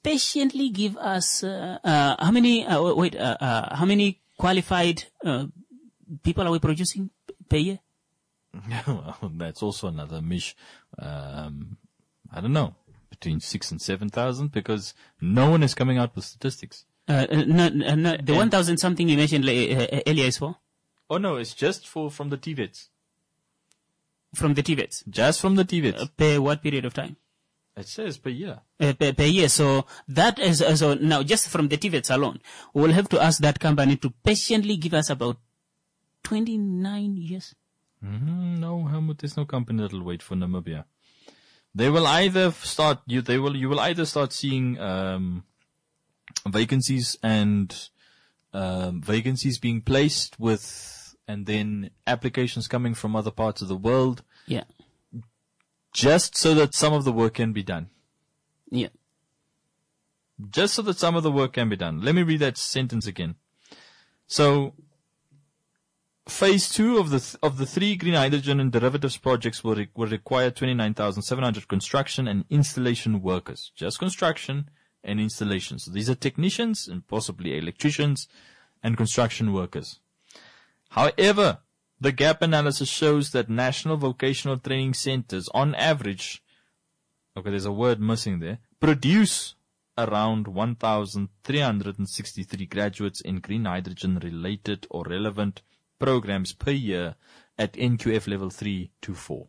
patiently give us uh, uh, how many? Uh, wait, uh, uh, how many qualified uh, people are we producing per year? Well, that's also another mish. Um, I don't know, between six and seven thousand, because no one is coming out with statistics. Uh, uh, no, uh, no, the one thousand something you mentioned uh, earlier is for? Oh no, it's just for from the T V E Ts. From the T V E Ts? Just from the T V E Ts. Uh, per what period of time? It says per year. Uh, per, per year. So that is, uh, so now just from the T V E Ts alone, we'll have to ask that company to patiently give us about twenty-nine years. Mm-hmm. No, Helmut, there's no company that'll wait for Namibia. They will either start, you, they will, you will either start seeing, um, vacancies and, um, vacancies being placed with, and then applications coming from other parts of the world. Yeah. Just so that some of the work can be done. Yeah. Just so that some of the work can be done. Let me read that sentence again. So, phase two of the th- of the three green hydrogen and derivatives projects will, re- will require twenty-nine thousand seven hundred construction and installation workers. Just construction and installation. So these are technicians and possibly electricians and construction workers. However, the gap analysis shows that national vocational training centers, on average, okay, there's a word missing there, produce around one thousand three hundred sixty-three graduates in green hydrogen related or relevant programs per year at N Q F level three to four.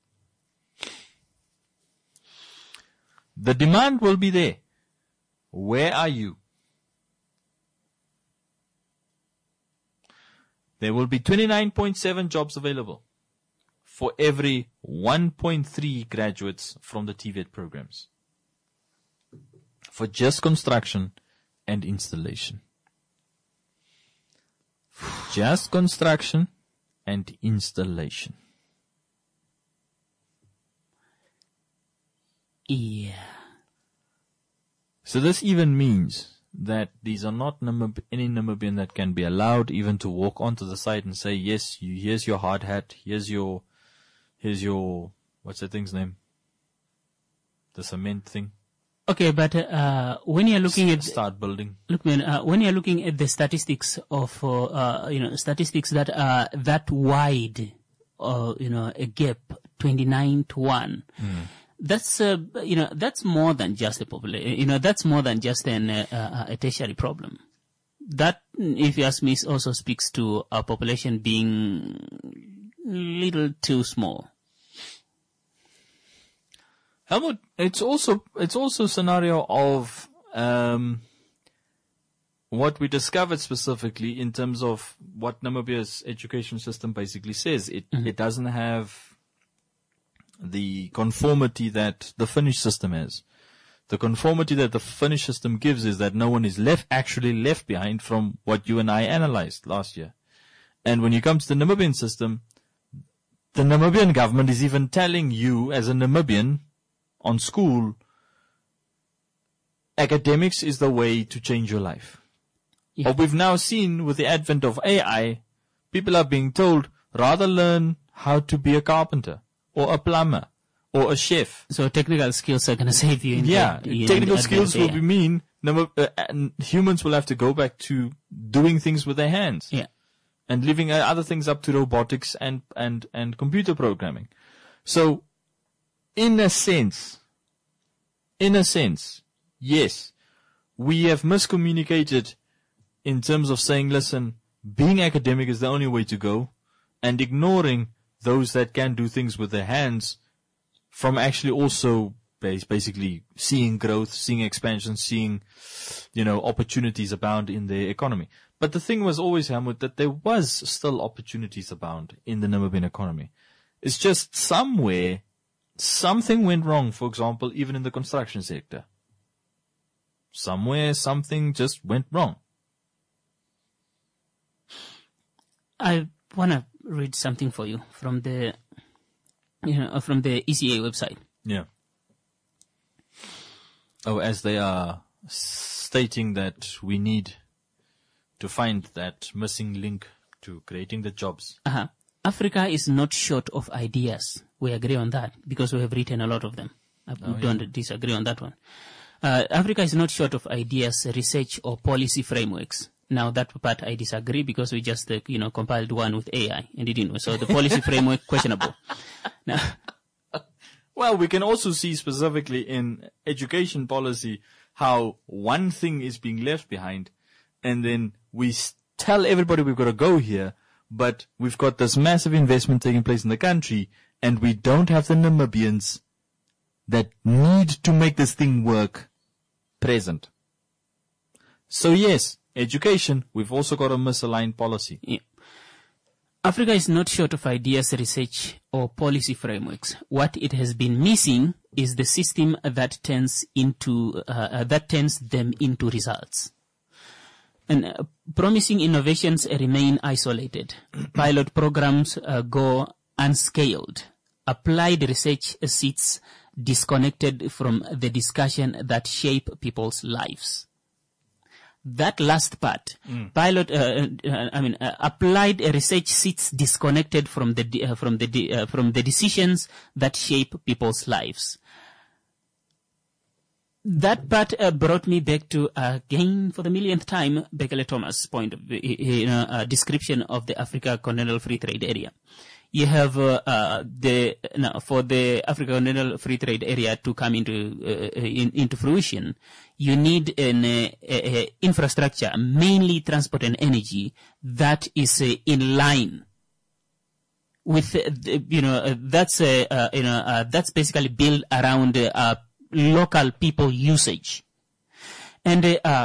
The demand will be there. Where are you? There will be twenty-nine point seven jobs available for every one point three graduates from the T V E T programs for just construction and installation. Just construction and installation. Yeah. So this even means that these are not Namib- any Namibian that can be allowed even to walk onto the site and say, yes, you, here's your hard hat, here's your, here's your, what's that thing's name? The cement thing. Okay, but uh, when you're looking S- at start building. Look, man, uh, when you're looking at the statistics of, uh, uh, you know, statistics that are that wide, uh, you know, a gap, twenty-nine to one. Mm. That's, uh, you know, that's more than just a population, you know, that's more than just an, uh, a tertiary problem. That, if you ask me, also speaks to our population being little too small. Helmut, it's also, it's also a scenario of, um, what we discovered specifically in terms of what Namibia's education system basically says. It, mm-hmm. it doesn't have the conformity that the Finnish system has. The conformity that the Finnish system gives is that no one is left, actually left behind from what you and I analyzed last year. And when you come to the Namibian system, the Namibian government is even telling you as a Namibian on school, academics is the way to change your life. Yeah. What we've now seen with the advent of A I, people are being told, rather learn how to be a carpenter, or a plumber, or a chef. So technical skills are going to save you. In yeah, the, in technical the skills will yeah. be mean. Number, uh, and humans will have to go back to doing things with their hands. Yeah. And leaving uh, other things up to robotics and, and, and computer programming. So, in a sense, in a sense, yes, we have miscommunicated in terms of saying, listen, being academic is the only way to go, and ignoring those that can do things with their hands from actually also basically seeing growth, seeing expansion, seeing, you know, opportunities abound in the economy. But the thing was always, Helmut, that there was still opportunities abound in the Namibian economy. It's just somewhere something went wrong, for example, even in the construction sector. Somewhere something just went wrong. I want to read something for you from the, you know, from the E C A website. Yeah. Oh, as they are stating that we need to find that missing link to creating the jobs. Uh-huh. Africa is not short of ideas. We agree on that because we have written a lot of them. We oh, don't yeah. disagree on that one. Uh, Africa is not short of ideas, research, or policy frameworks. Now, that part I disagree because we just, uh, you know, compiled one with A I and it didn't. So the policy framework, questionable. Now, well, we can also see specifically in education policy how one thing is being left behind, and then we tell everybody we've got to go here, but we've got this massive investment taking place in the country, and we don't have the Namibians that need to make this thing work present. So yes, education, we've also got a misaligned policy. Yeah. Africa is not short of ideas, research, or policy frameworks. What it has been missing is the system that turns into uh, that turns them into results. And uh, promising innovations remain isolated. Pilot programs uh, go unscaled. Applied research sits disconnected from the discussion that shape people's lives. That last part, mm. pilot, uh, uh, I mean, uh, applied research sits disconnected from the uh, from the uh, from the decisions that shape people's lives. That part uh, brought me back to uh, again for the millionth time Bekele Thomas' point of you know, uh, description of the Africa Continental Free Trade Area. You have uh, uh, the no, for the Africa Continental Free Trade Area to come into uh, in, into fruition, you need an uh, uh, infrastructure, mainly transport and energy, that is uh, in line with uh, the, you know uh, that's uh, uh, you know uh, that's basically built around uh, local people usage, and uh, uh,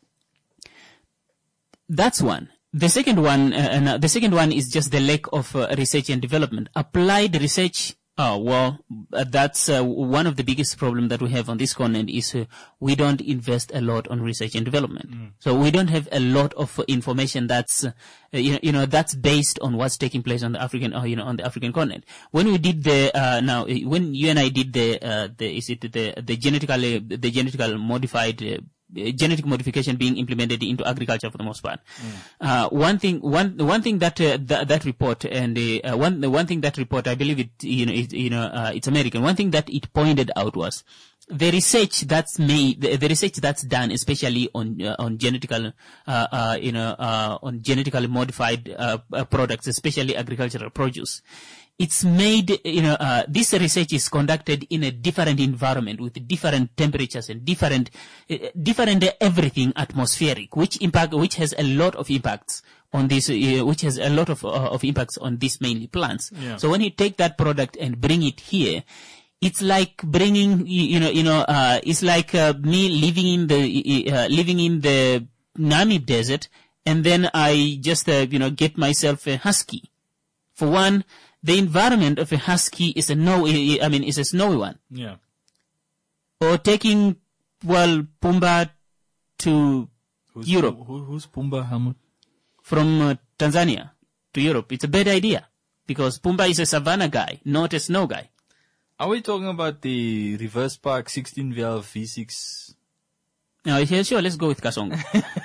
that's one. The second one, uh, and, uh, the second one is just the lack of uh, research and development. Applied research, oh, well, uh, that's uh, one of the biggest problems that we have on this continent is uh, we don't invest a lot on research and development. Mm. So we don't have a lot of uh, information that's, uh, you know, you know, that's based on what's taking place on the African, uh, you know, on the African continent. When we did the, uh, now, when you and I did the, uh, the, is it the, the genetically, the genetically modified, uh, genetic modification being implemented into agriculture for the most part. Mm. Uh, one thing, one, one thing that, uh, th- that report and, uh, one, the one thing that report, I believe it, you know, it, you know, uh, it's American. One thing that it pointed out was the research that's made, the, the research that's done, especially on, uh, on genetical, uh, uh, you know, uh, on genetically modified, uh, uh, products, especially agricultural produce. It's made, you know, uh, this research is conducted in a different environment with different temperatures and different, uh, different everything atmospheric, which impact, which has a lot of impacts on this, uh, which has a lot of, uh, of impacts on these mainly plants. Yeah. So when you take that product and bring it here, it's like bringing, you, you know, you know, uh, it's like, uh, me living in the, uh, living in the Namib desert, and then I just, uh, you know, get myself a husky. For one, the environment of a husky is a no, I mean, is a snowy one. Yeah. Or taking, well, Pumba to who's, Europe. Who, who's Pumba, Helmut? From uh, Tanzania to Europe. It's a bad idea because Pumba is a savanna guy, not a snow guy. Are we talking about the reverse park sixteen valve V six? No, yeah, sure, let's go with Kasongo.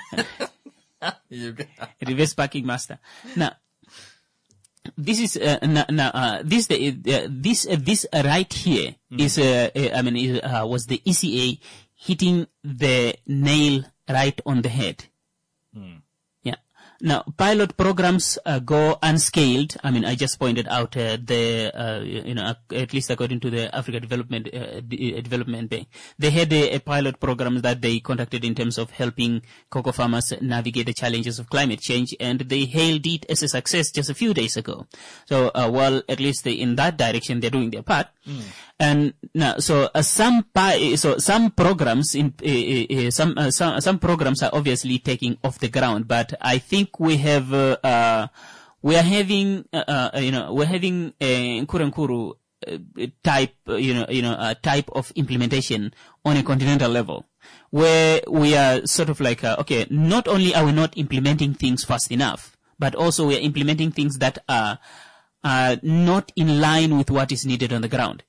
Reverse parking master. Now, This is uh, now, now uh, this the, uh, this uh, this uh, right here mm. is uh, uh, I mean is, uh, was the E C A hitting the nail right on the head. Mm. Yeah. Now pilot programs uh, go unscaled. I mean I just pointed out uh, the uh, you know at least according to the Africa Development uh, D- Development Bank, they had a, a pilot program that they conducted in terms of helping cocoa farmers navigate the challenges of climate change, and they hailed it as a success just a few days ago. So uh, well, at least they, in that direction they're doing their part. Mm. And now, so uh, some pi- so some programs in uh, uh, some uh, some some programs are obviously taking off the ground, but I think we have uh, uh, we are having uh, uh, you know we're having a Nkuru uh, type uh, you know you know uh, type of implementation on a continental level, where we are sort of like uh, okay, not only are we not implementing things fast enough, but also we are implementing things that are are not in line with what is needed on the ground.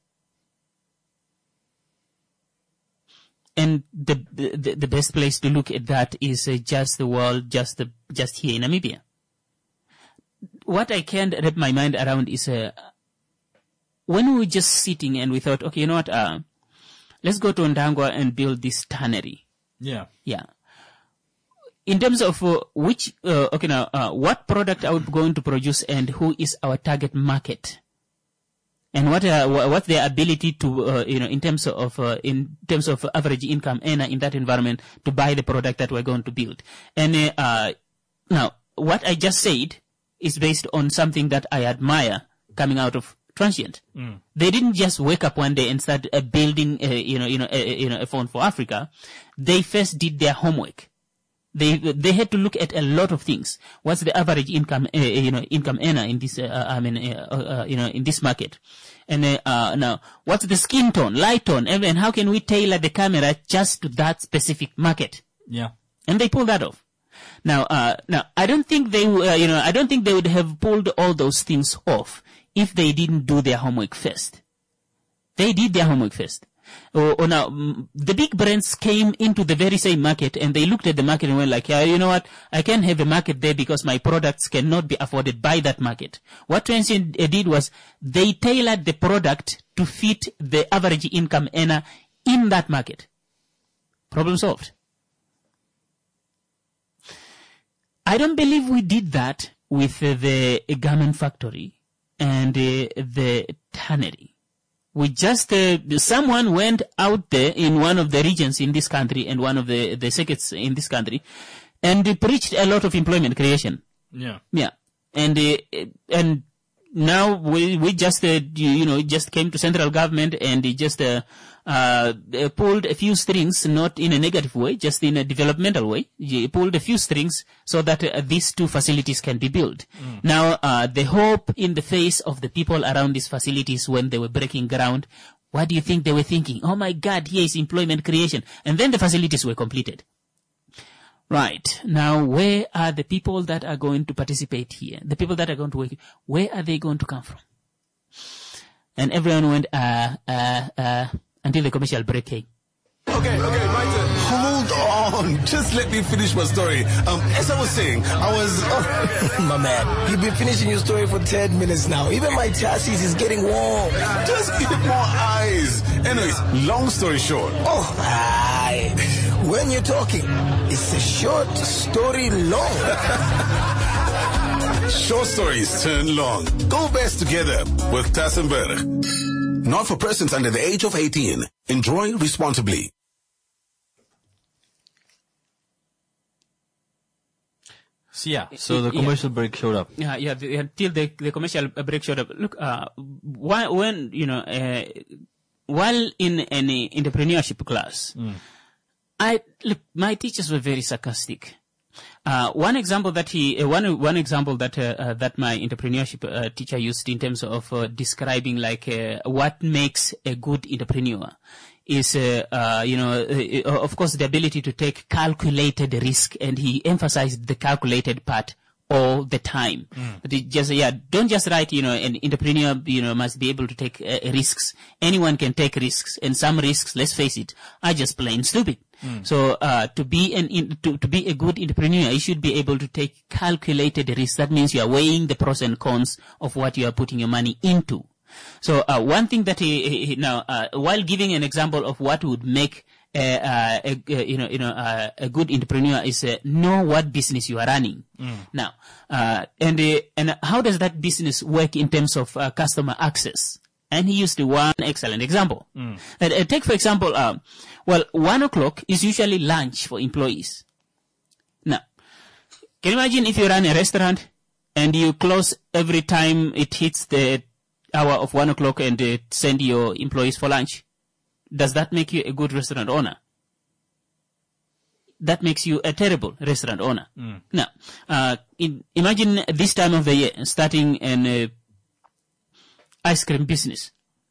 And the, the the best place to look at that is uh, just the world, just the, just here in Namibia. What I can't wrap my mind around is uh, when we were just sitting and we thought, okay, you know what? Uh, let's go to Ndangwa and build this tannery. Yeah. Yeah. In terms of uh, which, uh, okay, now, uh, what product are we going to produce and who is our target market? And what, uh, what's their ability to, uh, you know, in terms of, uh, in terms of average income earner in that environment to buy the product that we're going to build. And, uh, now, what I just said is based on something that I admire coming out of Transient. Mm. They didn't just wake up one day and start uh, building, uh, you know, you know, uh, you know, a phone for Africa. They first did their homework. They they had to look at a lot of things. What's the average income, uh, you know, income earner in this, uh, I mean, uh, uh, you know, in this market? And uh, uh, now, what's the skin tone, light tone, and, and how can we tailor the camera just to that specific market? Yeah. And they pulled that off. Now, uh, now I don't think they, uh, you know, I don't think they would have pulled all those things off if they didn't do their homework first. They did their homework first. Or, or now, mm, the big brands came into the very same market and they looked at the market and went like, yeah, you know what, I can't have a market there because my products cannot be afforded by that market. What Transient did was they tailored the product to fit the average income earner in that market. Problem solved. I don't believe we did that with uh, the uh, garment factory and uh, the tannery. We just, uh, someone went out there in one of the regions in this country and one of the, the circuits in this country and uh, preached a lot of employment creation. Yeah. Yeah. And, uh, and now we, we just, uh, you know, just came to central government and it just, uh, uh, pulled a few strings, not in a negative way, just in a developmental way. You pulled a few strings so that uh, these two facilities can be built. Mm. Now, uh, the hope in the face of the people around these facilities when they were breaking ground, what do you think they were thinking? Oh my God, here is employment creation. And then the facilities were completed. Right. Now, where are the people that are going to participate here? The people that are going to work, where are they going to come from? And everyone went, uh, uh, uh, until the commercial break came. Okay, okay, my turn. Hold on. Just let me finish my story. Um, as I was saying, I was... Oh, my man, you've been finishing your story for ten minutes now. Even my chassis is getting warm. Just give it more eyes. Anyways, long story short. Oh, aye. When you're talking, it's a short story long. Short stories turn long. Go best together with Tassenberg. Not for persons under the age of eighteen. Enjoy responsibly. So yeah, so the commercial yeah. break showed up. Yeah, yeah, the, until the, the commercial break showed up. Look, uh, why, when, you know, uh, while in an entrepreneurship class, mm. I, look, my teachers were very sarcastic. Uh, one example that he, uh, one, one example that, uh, uh, that my entrepreneurship uh, teacher used in terms of uh, describing like, uh, what makes a good entrepreneur is, uh, uh, you know, uh, of course the ability to take calculated risk, and he emphasized the calculated part all the time. Mm. But it just, yeah, don't just write, you know, an entrepreneur, you know, must be able to take uh, risks. Anyone can take risks, and some risks, let's face it, are just plain stupid. Mm. So, uh, to be an, in, to, to be a good entrepreneur, you should be able to take calculated risks. That means you are weighing the pros and cons of what you are putting your money into. So, uh, one thing that he, he now, uh, while giving an example of what would make Uh, uh, a, uh, you know, you know, uh, a good entrepreneur is uh, know what business you are running. Mm. Now, uh, and uh, and how does that business work in terms of uh, customer access? And he used one excellent example. Mm. Uh, uh, take for example, uh, well, one o'clock is usually lunch for employees. Now, can you imagine if you run a restaurant and you close every time it hits the hour of one o'clock and uh, send your employees for lunch? Does that make you a good restaurant owner? That makes you a terrible restaurant owner. Mm. Now, uh, in, imagine this time of the year, starting an uh, ice cream business.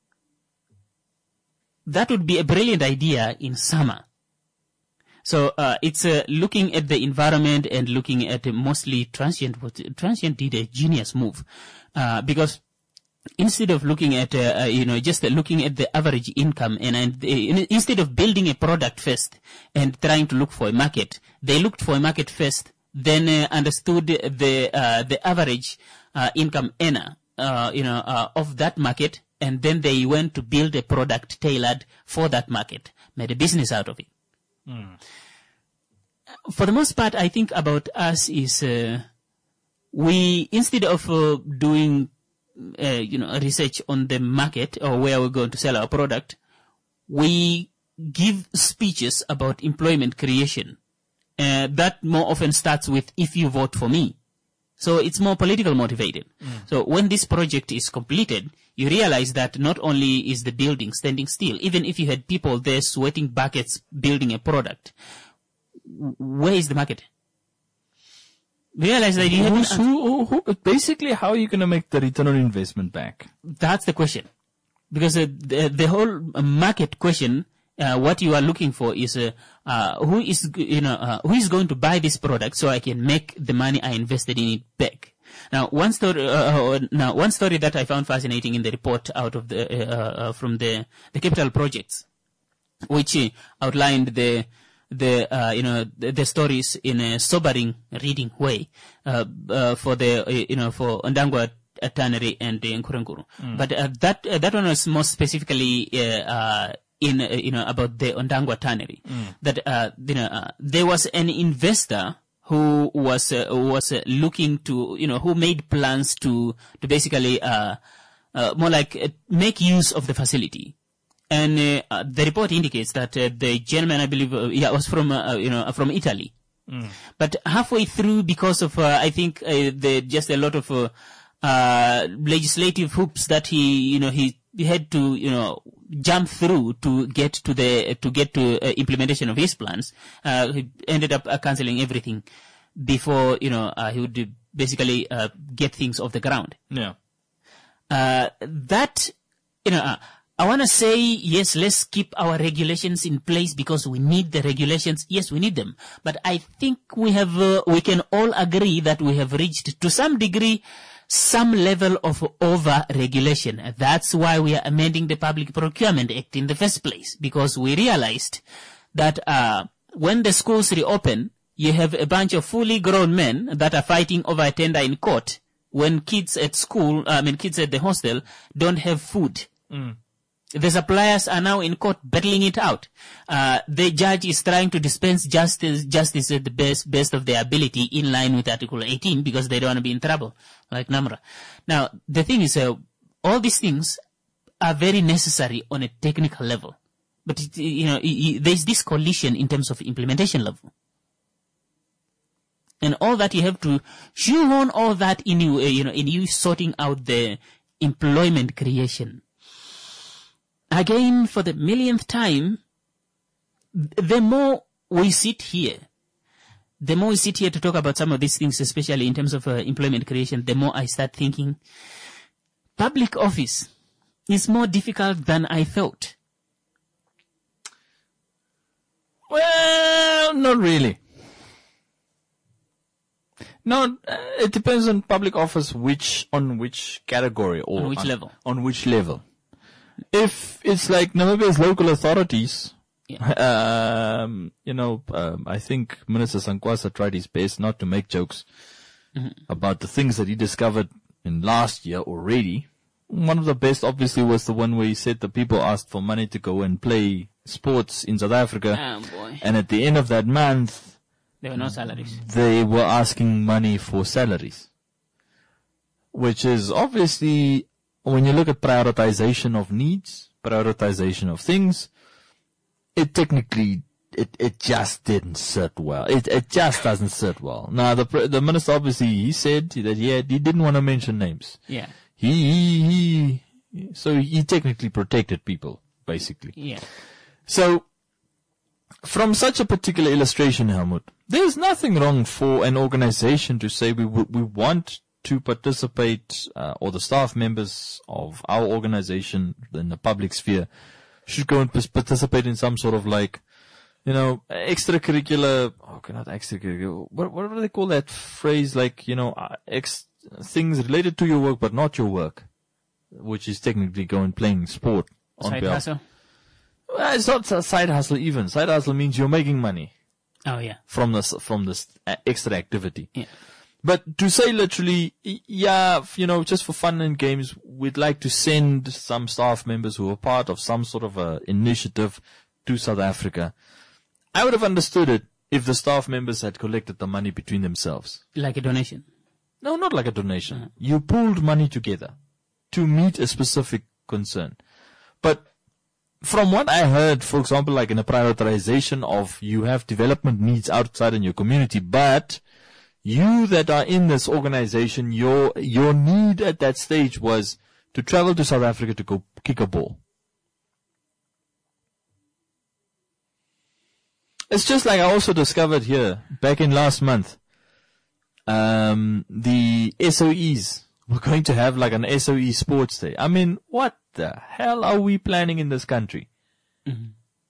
That would be a brilliant idea in summer. So, uh, it's uh, looking at the environment and looking at uh, mostly Transient. Transient did a genius move, uh, because instead of looking at, uh, uh, you know, just uh, looking at the average income and, and uh, instead of building a product first and trying to look for a market, they looked for a market first, then uh, understood the, uh, the average, uh, income earner, uh, you know, uh, of that market, and then they went to build a product tailored for that market, made a business out of it. Mm. For the most part, I think about us is uh, we, instead of uh, doing uh, you know, research on the market or where we're going to sell our product, we give speeches about employment creation. Uh, that more often starts with, if you vote for me. So it's more political motivated. Mm. So when this project is completed, you realize that not only is the building standing still, even if you had people there sweating buckets building a product, where is the market? Realize that you Who's, who, who, who, basically, how are you going to make the return on investment back? That's the question. Because uh, the, the whole market question, uh, what you are looking for is uh, uh, who is, you know, uh, who is going to buy this product so I can make the money I invested in it back. Now, one story, uh, now one story that I found fascinating in the report out of the uh, uh, from the the capital projects, which uh, outlined the the uh, you know the, the stories in a sobering reading way uh, uh, for the uh, you know for Ondangwa Tannery and uh, Nkurankuru. Mm. But uh, that uh, that one was more specifically uh, uh, in uh, you know about the Ondangwa Tannery. Mm. That uh, you know uh, there was an investor who was uh, was uh, looking to you know who made plans to to basically uh, uh, more like uh, make use of the facility. And uh, uh, the report indicates that uh, the gentleman, I believe, uh, yeah, was from uh, you know from Italy. Mm. But halfway through, because of uh, I think uh, the just a lot of uh, uh, legislative hoops that he you know he, he had to you know jump through to get to the to get to uh, implementation of his plans, uh, he ended up uh, cancelling everything before you know uh, he would basically uh, get things off the ground. Yeah. Uh, that you know. Uh, I want to say, yes, let's keep our regulations in place because we need the regulations. Yes, we need them. But I think we have, uh, we can all agree that we have reached to some degree some level of over-regulation. That's why we are amending the Public Procurement Act in the first place, because we realized that uh, when the schools reopen, you have a bunch of fully grown men that are fighting over a tender in court when kids at school, I mean kids at the hostel, don't have food. Mm. The suppliers are now in court battling it out. Uh, the judge is trying to dispense justice, justice at the best, best of their ability in line with Article eighteen because they don't want to be in trouble, like Namra. Now, the thing is, uh, all these things are very necessary on a technical level. But, it, you know, it, it, there's this collision in terms of implementation level. And all that you have to shoehorn all that in you, uh, you know, in you sorting out the employment creation. Again, for the millionth time, the more we sit here, the more we sit here to talk about some of these things, especially in terms of uh, employment creation, the more I start thinking, public office is more difficult than I thought. Well, not really. No, uh, it depends on public office, which, on which category or on which on, level. On which level. If it's like Namibia's local authorities, yeah. um, you know, um, I think Minister Sankwasa tried his best not to make jokes mm-hmm. about the things that he discovered in last year already. One of the best, obviously, was the one where he said the people asked for money to go and play sports in South Africa. Oh, boy. And at the end of that month, there were no salaries. They were asking money for salaries, which is obviously, when you look at prioritization of needs, prioritization of things, it technically, it, it just didn't sit well. It, it just doesn't sit well. Now, the, the minister obviously, he said that he had, he didn't want to mention names. Yeah. He, he, he, so he technically protected people, basically. Yeah. So, from such a particular illustration, Helmut, there's nothing wrong for an organization to say we w- we want to participate, uh, or the staff members of our organization in the public sphere should go and p- participate in some sort of like, you know, extracurricular, okay, not extracurricular, what, what do they call that phrase? Like, you know, uh, ex, things related to your work, but not your work, which is technically going playing sport. On Side hustle? Well, it's not a side hustle even. Side hustle means you're making money. Oh, yeah. From this, from this extra activity. Yeah. But to say literally, yeah, you know, just for fun and games, we'd like to send some staff members who are part of some sort of a initiative to South Africa. I would have understood it if the staff members had collected the money between themselves. Like a donation? No, not like a donation. Uh-huh. You pooled money together to meet a specific concern. But from what I heard, for example, like in a prioritization of you have development needs outside in your community, but you that are in this organization, your your need at that stage was to travel to South Africa to go kick a ball. It's just like I also discovered here, back in last month, um, the S O Es were going to have like an S O E sports day. I mean, what the hell are we planning in this country? Mm-hmm.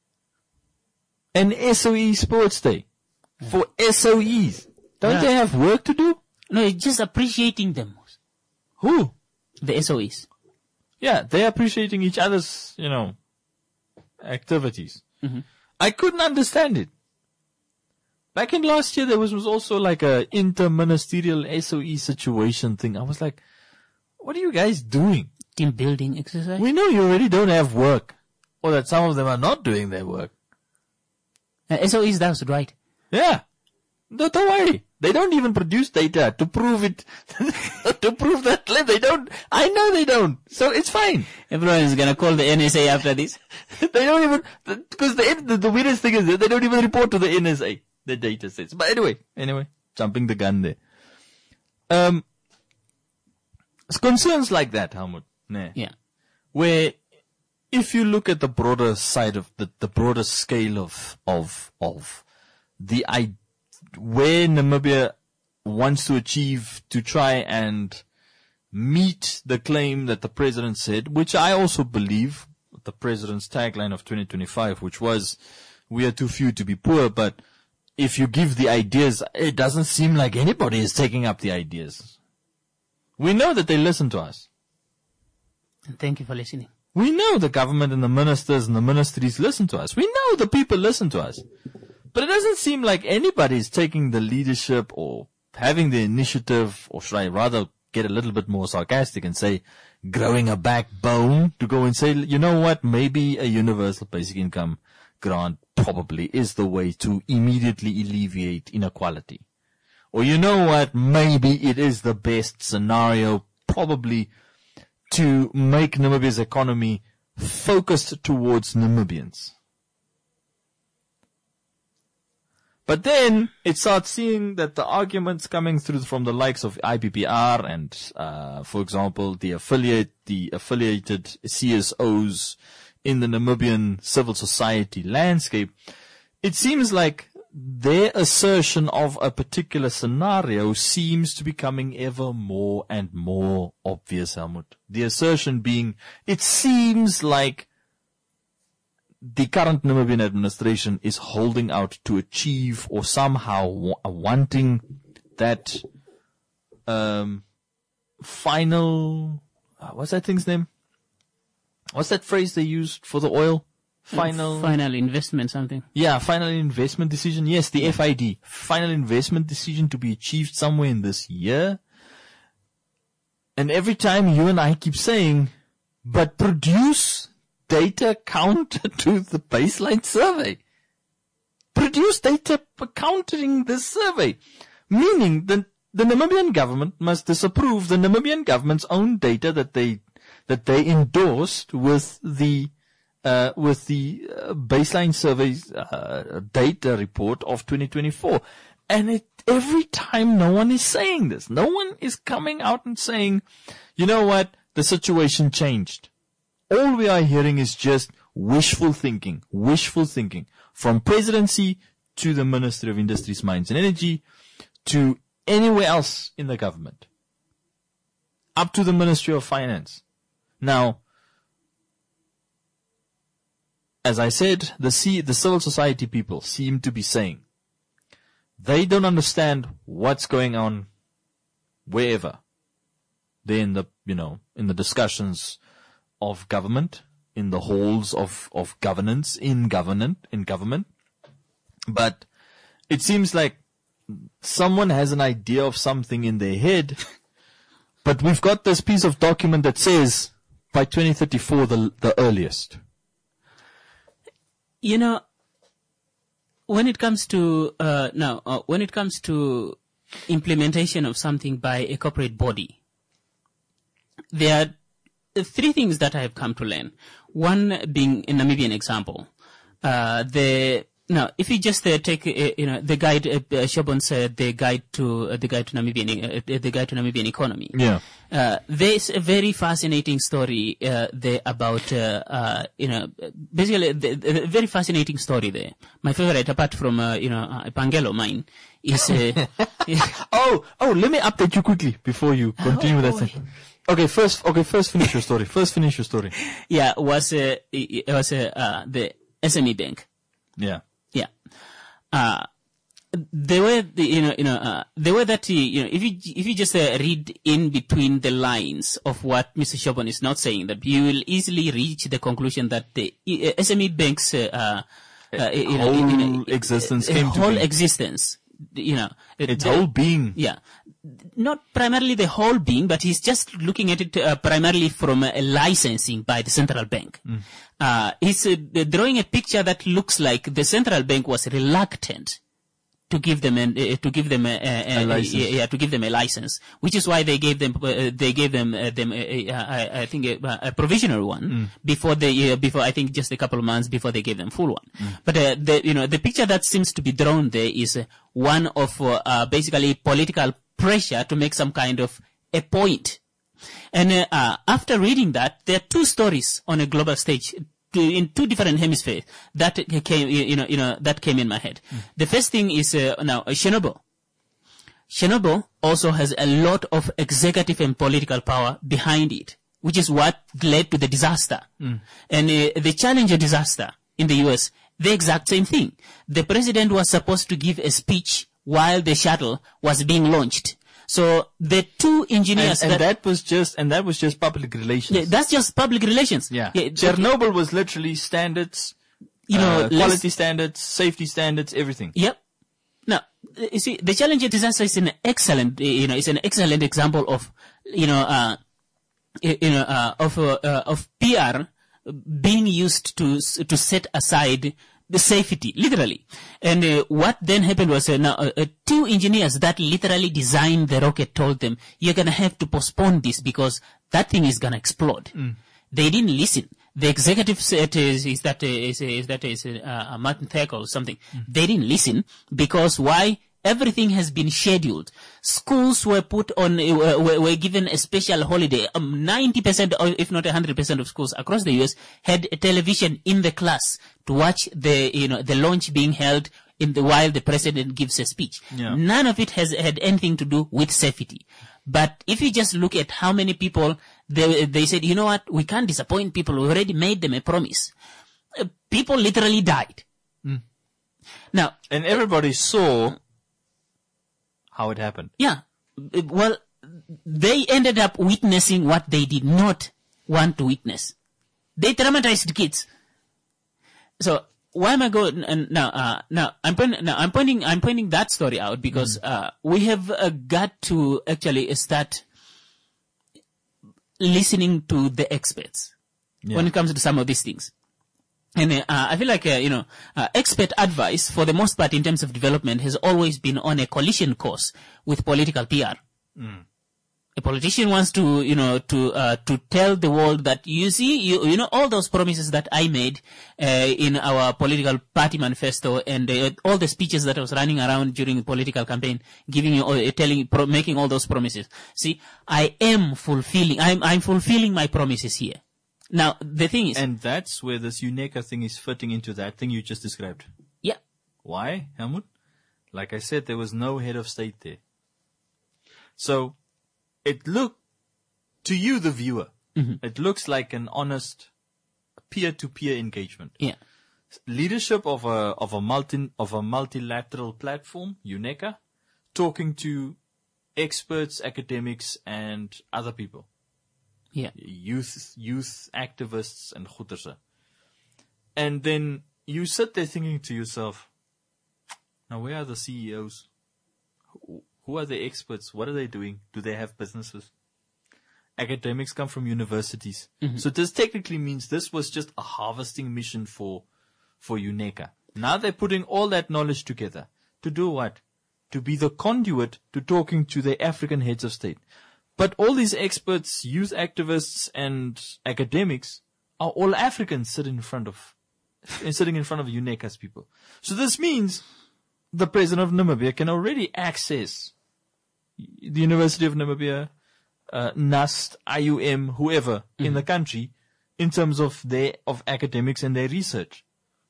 An S O E sports day yeah. for S O Es. Don't yeah. they have work to do? No, it's just appreciating them. Who? The S O Es. Yeah, they're appreciating each other's, you know, activities. Mm-hmm. I couldn't understand it. Back in last year, there was, was also like a inter-ministerial S O E situation thing. I was like, what are you guys doing? Team building exercise? We know you already don't have work. Or that some of them are not doing their work. Uh, S O Es, that's right. Yeah. No, don't worry. They don't even produce data to prove it, to prove that claim. They don't. I know they don't. So it's fine. Everyone is gonna call the N S A after this. They don't even, because the, the, the weirdest thing is that they don't even report to the N S A, the data sets. But anyway, anyway, jumping the gun there. Um, it's concerns like that, Helmut. Nah. Yeah. Where, if you look at the broader side of the, the broader scale of, of, of the idea, where Namibia wants to achieve to try and meet the claim that the president said, which I also believe, the president's tagline of twenty twenty-five, which was, we are too few to be poor, but if you give the ideas, it doesn't seem like anybody is taking up the ideas. We know that they listen to us. Thank you for listening. We know the government and the ministers and the ministries listen to us. We know the people listen to us. But it doesn't seem like anybody is taking the leadership or having the initiative, or should I rather get a little bit more sarcastic and say, growing a backbone to go and say, you know what, maybe a universal basic income grant probably is the way to immediately alleviate inequality. Or you know what, maybe it is the best scenario probably to make Namibia's economy focused towards Namibians. But then it starts seeing that the arguments coming through from the likes of I P P R and, uh, for example, the affiliate, the affiliated C S Os in the Namibian civil society landscape, it seems like their assertion of a particular scenario seems to be becoming ever more and more obvious, Helmut. The assertion being, it seems like the current Namibian administration is holding out to achieve or somehow wa- wanting that um, final, uh, what's that thing's name? What's that phrase they used for the oil? Final final investment something. Yeah, final investment decision. Yes, the F I D. Final investment decision to be achieved somewhere in this year. And every time you and I keep saying, but produce data counter to the baseline survey. Produce data countering this survey. Meaning that the Namibian government must disapprove the Namibian government's own data that they, that they endorsed with the, uh, with the uh, baseline survey's, uh, data report of twenty twenty-four. And it, every time no one is saying this. No one is coming out and saying, you know what? The situation changed. All we are hearing is just wishful thinking, wishful thinking from presidency to the Ministry of Industries, Mines and Energy to anywhere else in the government, up to the Ministry of Finance. Now, as I said, the C, the civil society people seem to be saying they don't understand what's going on wherever. They're in the, you know, in the discussions of government, in the halls of, of governance, in government, in government. But it seems like someone has an idea of something in their head, but we've got this piece of document that says by twenty thirty-four, the, the earliest. You know, when it comes to, uh, now, uh, when it comes to implementation of something by a corporate body, there are three things that I have come to learn. One being a Namibian example. Uh, the, now, if you just uh, take, uh, you know, the guide, uh, Shobon said the guide to, uh, the guide to Namibian, uh, the guide to Namibian economy. Yeah. Uh, there's a very fascinating story, uh, there about, uh, uh, you know, basically, the, the, a very fascinating story there. My favorite, apart from, uh, you know, uh, Pangelo, mine, is, uh, oh, oh, let me update you quickly before you continue Oh, with that boy. thing. Okay, first, okay, first finish your story. First finish your story. yeah, was, uh, it was, uh, uh, the S M E Bank. Yeah. Yeah. Uh, they were, the, you know, you know, uh, they were that, uh, you know, if you, if you just uh, read in between the lines of what Mister Shobon is not saying, that you will easily reach the conclusion that the uh, S M E Bank's, uh, uh, you know, whole you know, existence uh, came to whole be. existence, you know. Its the- whole being. Yeah. Not primarily the whole being, but he's just looking at it uh, primarily from uh, licensing by the central bank. Mm. Uh, he's uh, drawing a picture that looks like the central bank was reluctant to give them an, uh, to give them a, a, A license. yeah, yeah, to give them a license, which is why they gave them uh, they gave them uh, them uh, uh, I think a, a provisional one Mm. before they uh, before I think just a couple of months before they gave them full one. Mm. But uh, the you know the picture that seems to be drawn there is uh, one of uh, uh, basically political pressure to make some kind of a point. And uh, uh, after reading that, there are two stories on a global stage to, in two different hemispheres that came, you know, you know, that came in my head. Mm. The first thing is uh, now uh, Chernobyl. Chernobyl also has a lot of executive and political power behind it, which is what led to the disaster. Mm. And uh, the Challenger disaster in the U S, the exact same thing. The president was supposed to give a speech while the shuttle was being launched. So the two engineers And, and that, that was just, and that was just public relations. yeah, that's just public relations. Yeah. yeah Chernobyl was literally standards, You know, uh, let's- quality standards, safety standards, everything. Yep. Now, you see, the Challenger disaster is an excellent, you know, it's an excellent example of, you know, uh, you know, uh, of, uh, uh, of P R being used to, to set aside the safety, literally. And uh, what then happened was uh, now uh, uh, two engineers that literally designed the rocket told them, you're going to have to postpone this because that thing is going to explode. Mm. They didn't listen. The executive said is, is that uh, is, is that is uh, Martin Thacker or something. Mm. They didn't listen because why? Everything has been scheduled. Schools were put on, uh, were, were given a special holiday. Um, ninety percent, or if not one hundred percent of schools across the U S had a television in the class to watch the, you know, the launch being held in the, while the president gives a speech. Yeah. None of it has had anything to do with safety. But if you just look at how many people, they, they said, you know what, we can't disappoint people. We already made them a promise. Uh, people literally died. Mm. Now, And everybody saw how it happened. yeah, well, they ended up witnessing what they did not want to witness. They traumatized kids. So why am I going? And now, uh, now I'm pointing. Now I'm pointing. I'm pointing that story out because mm. uh, we have uh, got to actually start listening to the experts Yeah. when it comes to some of these things. And uh, I feel like, uh, you know, uh, expert advice, for the most part in terms of development, has always been on a collision course with political P R. Mm. A politician wants to, you know, to uh, to tell the world that, you see, you you know, all those promises that I made uh, in our political party manifesto and uh, all the speeches that I was running around during the political campaign, giving you, uh, telling, pro- making all those promises. See, I am fulfilling, I'm I'm fulfilling my promises here. Now, the thing is... And that's where this UNECA thing is fitting into that thing you just described. Yeah. Why, Helmut? Like I said, there was no head of state there. So, it looked, to you, the viewer, mm-hmm. it looks like an honest peer-to-peer engagement. Yeah. Leadership of a, of a multi, of a multilateral platform, UNECA, talking to experts, academics, and other people. Yeah. Youth, youth activists and goederse. And then you sit there thinking to yourself, now where are the C E Os? Who are the experts? What are they doing? Do they have businesses? Academics come from universities. Mm-hmm. So this technically means this was just a harvesting mission for, for UNECA. Now they're putting all that knowledge together to do what? To be the conduit to talking to the African heads of state. But all these experts, youth activists and academics are all Africans sitting in front of, sitting in front of UNECA's people. So this means the president of Namibia can already access the University of Namibia, uh, NUST, I U M, whoever mm-hmm. in the country in terms of their, of academics and their research.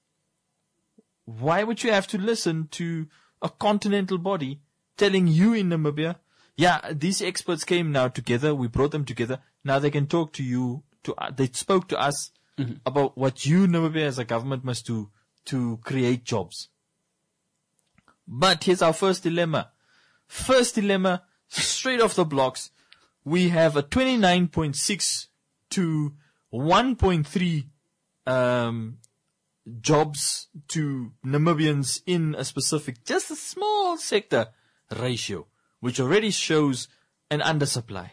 Why would you have to listen to a continental body telling you in Namibia, yeah, these experts came now together, we brought them together, now they can talk to you, to uh, they spoke to us mm-hmm. about what you, Namibia, as a government must do to create jobs. But here's our first dilemma. First dilemma, straight off the blocks, we have a twenty-nine point six to one point three um, jobs to Namibians in a specific, just a small sector ratio, which already shows an undersupply.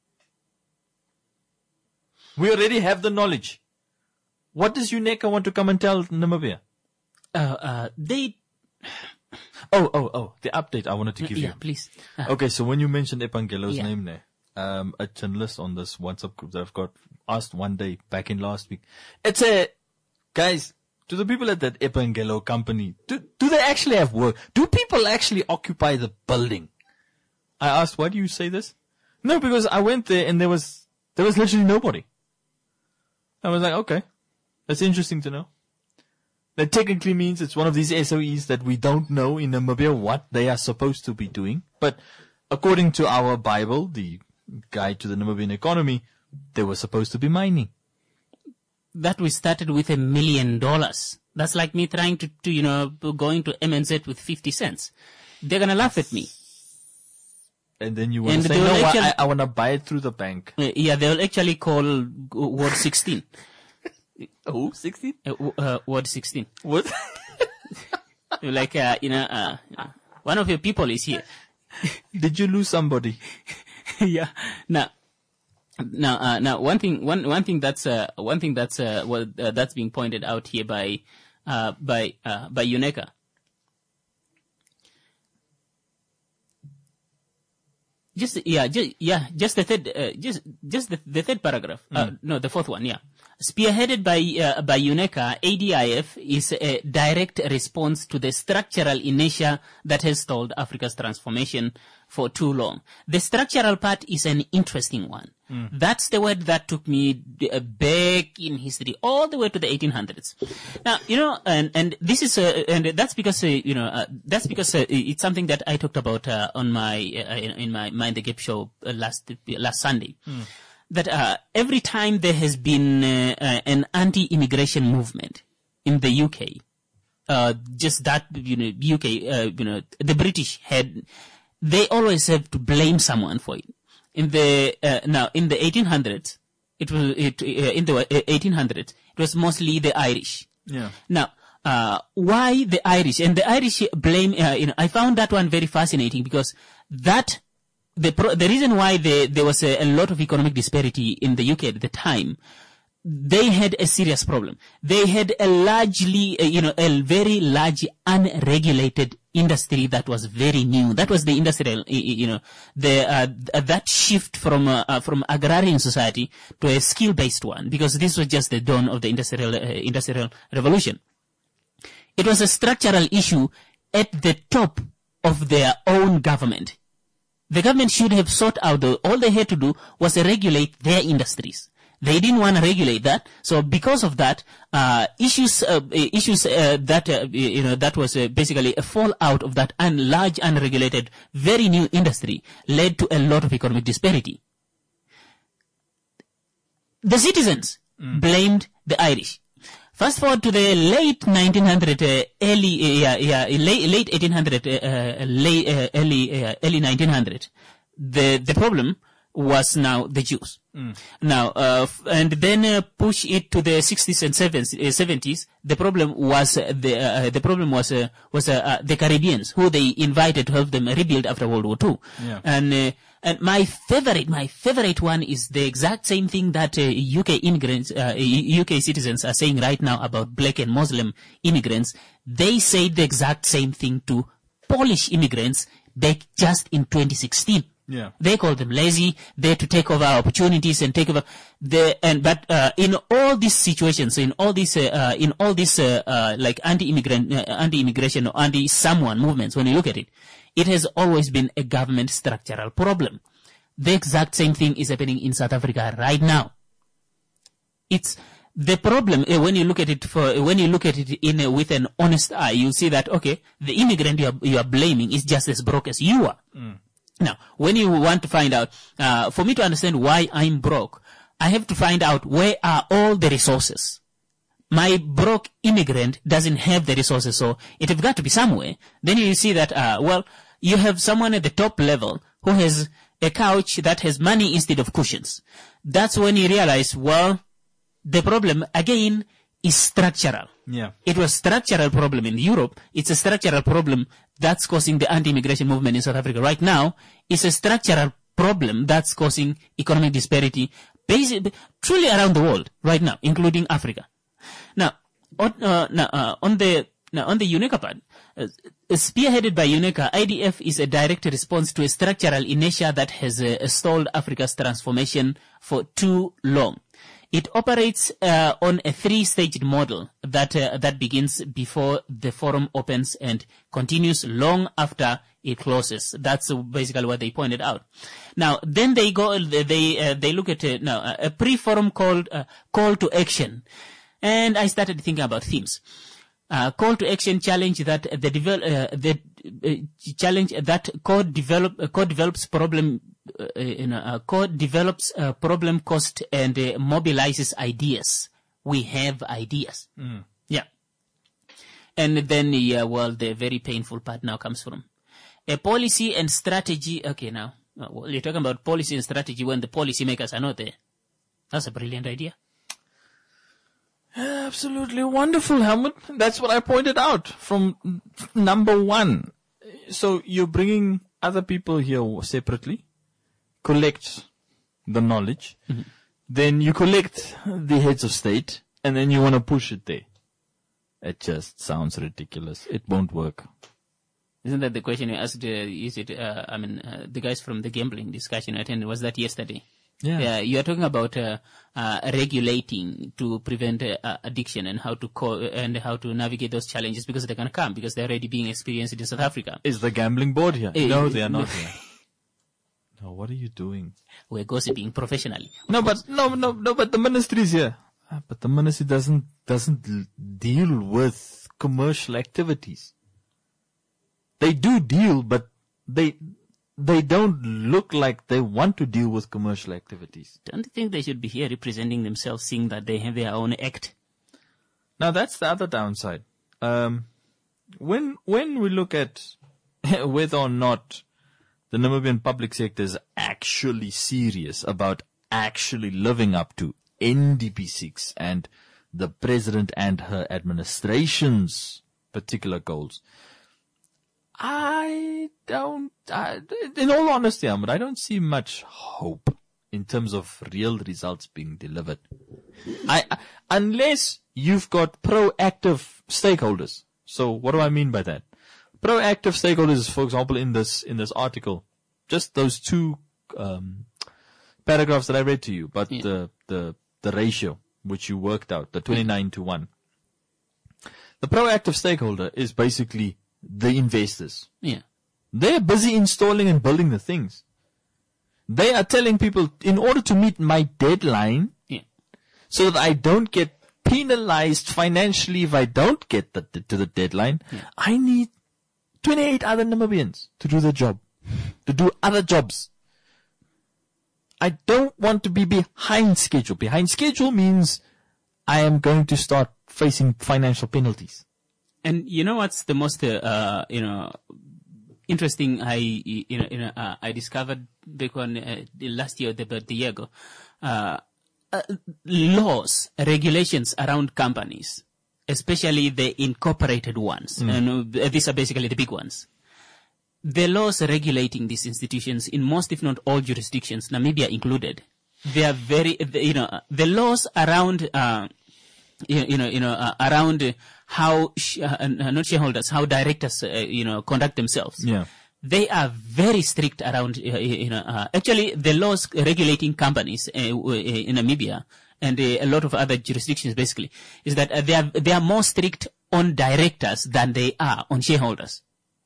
We already have the knowledge. What does UNECA want to come and tell Namibia? Uh, uh, they... Oh, oh, oh, the update I wanted to give yeah, you. Yeah, please. Uh, okay, so when you mentioned Epangelo's yeah. name there, um, a journalist on this WhatsApp group that I've got asked one day back in last week. It's a, guys, to the people at that Epangelo company, do, do they actually have work? Do people actually occupy the building? I asked, why do you say this? No, because I went there and there was, there was literally nobody. I was like, okay, that's interesting to know. That technically means it's one of these S O Es that we don't know in Namibia what they are supposed to be doing. But according to our Bible, the guide to the Namibian economy, they were supposed to be mining. That we started with a million dollars. That's like me trying to, to, you know, going to M N Z with fifty cents. They're going to laugh at me. And then you want to say, no, actually, I, I want to buy it through the bank. Uh, yeah, they'll actually call Ward sixteen. Oh, sixteen? Uh, uh, Ward sixteen. What? Like, uh, you know, uh, one of your people is here. Did you lose somebody? Yeah. Now, now, uh, now, one thing, one, one thing that's, uh, one thing that's, uh, well, uh, that's being pointed out here by, uh, by, uh, by UNECA. Just, yeah, just, yeah, just the third, uh, just, just the, the third paragraph. Mm. Uh, no, the fourth one, yeah. Spearheaded by, uh, by UNECA, A D I F is a direct response to the structural inertia that has stalled Africa's transformation for too long. The structural part is an interesting one. Mm. That's the word that took me uh, back in history, all the way to the eighteen hundreds. Now, you know, and, and this is, uh, and that's because, uh, you know, uh, that's because uh, it's something that I talked about, uh, on my, uh, in, in my Mind the Gap show uh, last, last Sunday. Mm. That, uh, every time there has been, uh, uh, an anti-immigration movement in the U K, uh, just that, you know, U K, uh, you know, the British had, they always have to blame someone for it. In the, uh, now, in the eighteen hundreds, it was, it, uh, in the eighteen hundreds, it was mostly the Irish. Yeah. Now, uh, why the Irish? And the Irish blame, uh, you know, I found that one very fascinating because that, the pro, the reason why the, there was a, a lot of economic disparity in the U K at the time, they had a serious problem. They had a largely, uh, you know, a very large unregulated industry that was very new. That was the industrial, you know, the, uh, that shift from, uh, from agrarian society to a skill-based one, because this was just the dawn of the industrial, uh, industrial revolution. It was a structural issue at the top of their own government. The government should have sought out, the, all they had to do was regulate their industries. They didn't want to regulate that, so because of that, uh, issues, uh, issues uh, that uh, you know that was uh, basically a fallout of that un- large, unregulated, very new industry led to a lot of economic disparity. The citizens mm. blamed the Irish. Fast forward to the late nineteen hundred, uh, early, uh, yeah, yeah, late, late eighteen hundred, uh, late, uh, early, uh, early nineteen hundred. The the problem was now the Jews. Mm. Now, uh, f- and then uh, push it to the sixties and seventies. The problem was uh, the uh, the problem was uh, was uh, uh, the Caribbeans, who they invited to help them rebuild after World War Two. Yeah. And uh, and my favorite my favorite one is the exact same thing that uh, U K immigrants, uh, U K citizens are saying right now about black and Muslim immigrants. They said the exact same thing to Polish immigrants back just in twenty sixteen. Yeah. They call them lazy. They're to take over opportunities and take over the, and, but, uh, in all these situations, in all these, uh, uh in all these, uh, uh, like anti-immigrant, uh, anti-immigration or anti-someone movements, when you look at it, it has always been a government structural problem. The exact same thing is happening in South Africa right now. It's, the problem, uh, when you look at it for, uh, when you look at it in, uh, with an honest eye, you'll see that, okay, the immigrant you are, you are blaming is just as broke as you are. Mm. Now, when you want to find out, uh, for me to understand why I'm broke, I have to find out where are all the resources. My broke immigrant doesn't have the resources, so it have got to be somewhere. Then you see that, uh, well, you have someone at the top level who has a couch that has money instead of cushions. That's when you realize, well, the problem, again, is structural. Yeah. It was structural problem in Europe. It's a structural problem that's causing the anti-immigration movement in South Africa right now. It's a structural problem that's causing economic disparity basically, truly around the world right now, including Africa. Now, on, uh, now, uh, on the, now on the UNECA part, uh, spearheaded by UNECA, I D F is a direct response to a structural inertia that has uh, stalled Africa's transformation for too long. It operates uh, on a three-staged model that uh, that begins before the forum opens and continues long after it closes. That's basically what they pointed out. Now, then they go, they uh, they look at uh, now a pre-forum called uh, call to action, and I started thinking about themes. Uh, call to action challenge that the develop uh, the uh, challenge that code develop uh, code develops problem. Uh, you know, uh, code develops uh, problem cost and uh, mobilizes ideas. We have ideas. Mm. Yeah. And then, yeah, well, the very painful part now comes from a policy and strategy. Okay, now, uh, well, you're talking about policy and strategy when the policymakers are not there. That's a brilliant idea. Absolutely wonderful, Helmut. That's what I pointed out from number one. So you're bringing other people here separately, collect the knowledge, mm-hmm. then you collect the heads of state, and then you want to push it there. It just sounds ridiculous. It won't work. Isn't that the question you asked? Uh, is it? Uh, I mean, uh, the guys from the gambling discussion I attended, was that yesterday? Yeah. Yeah, you are talking about uh, uh, regulating to prevent uh, addiction and how to co- and how to navigate those challenges because they're going to come because they're already being experienced in South Africa. Is the gambling board here? Uh, no, they are not here. No, what are you doing? We're gossiping professionally. No, but no, no, no, but the ministry is here. Ah, but the ministry doesn't doesn't l- deal with commercial activities. They do deal, but they. They don't look like they want to deal with commercial activities. Don't you think they should be here representing themselves, seeing that they have their own act? Now that's the other downside. Um, when when we look at whether or not the Namibian public sector is actually serious about actually living up to N D P six and the president and her administration's particular goals, I don't, I, in all honesty, Ahmed, I don't see much hope in terms of real results being delivered. I, I, unless you've got proactive stakeholders. So what do I mean by that? Proactive stakeholders, for example, in this, in this article, just those two, um, paragraphs that I read to you, but yeah. the, the, the ratio, which you worked out, the twenty-nine to one. The proactive stakeholder is basically the investors. Yeah. They're busy installing and building the things. They are telling people, in order to meet my deadline, yeah. so that I don't get penalized financially if I don't get the, to the deadline, yeah. I need twenty-eight other Namibians to do the job, to do other jobs. I don't want to be behind schedule. Behind schedule means I am going to start facing financial penalties. And you know what's the most, uh, you know, interesting I you know, you know uh, I discovered back on uh, the last year, the, the year ago, uh, uh, laws, regulations around companies, especially the incorporated ones, mm. and uh, these are basically the big ones. The laws regulating these institutions in most, if not all, jurisdictions, Namibia included, they are very, you know, the laws around, uh, you, you know, you know, uh, around uh, how, sh- uh, not shareholders, how directors, uh, you know, conduct themselves. Yeah. They are very strict around, uh, you know, uh, actually the laws regulating companies uh, in Namibia and uh, a lot of other jurisdictions basically is that uh, they are, they are more strict on directors than they are on shareholders.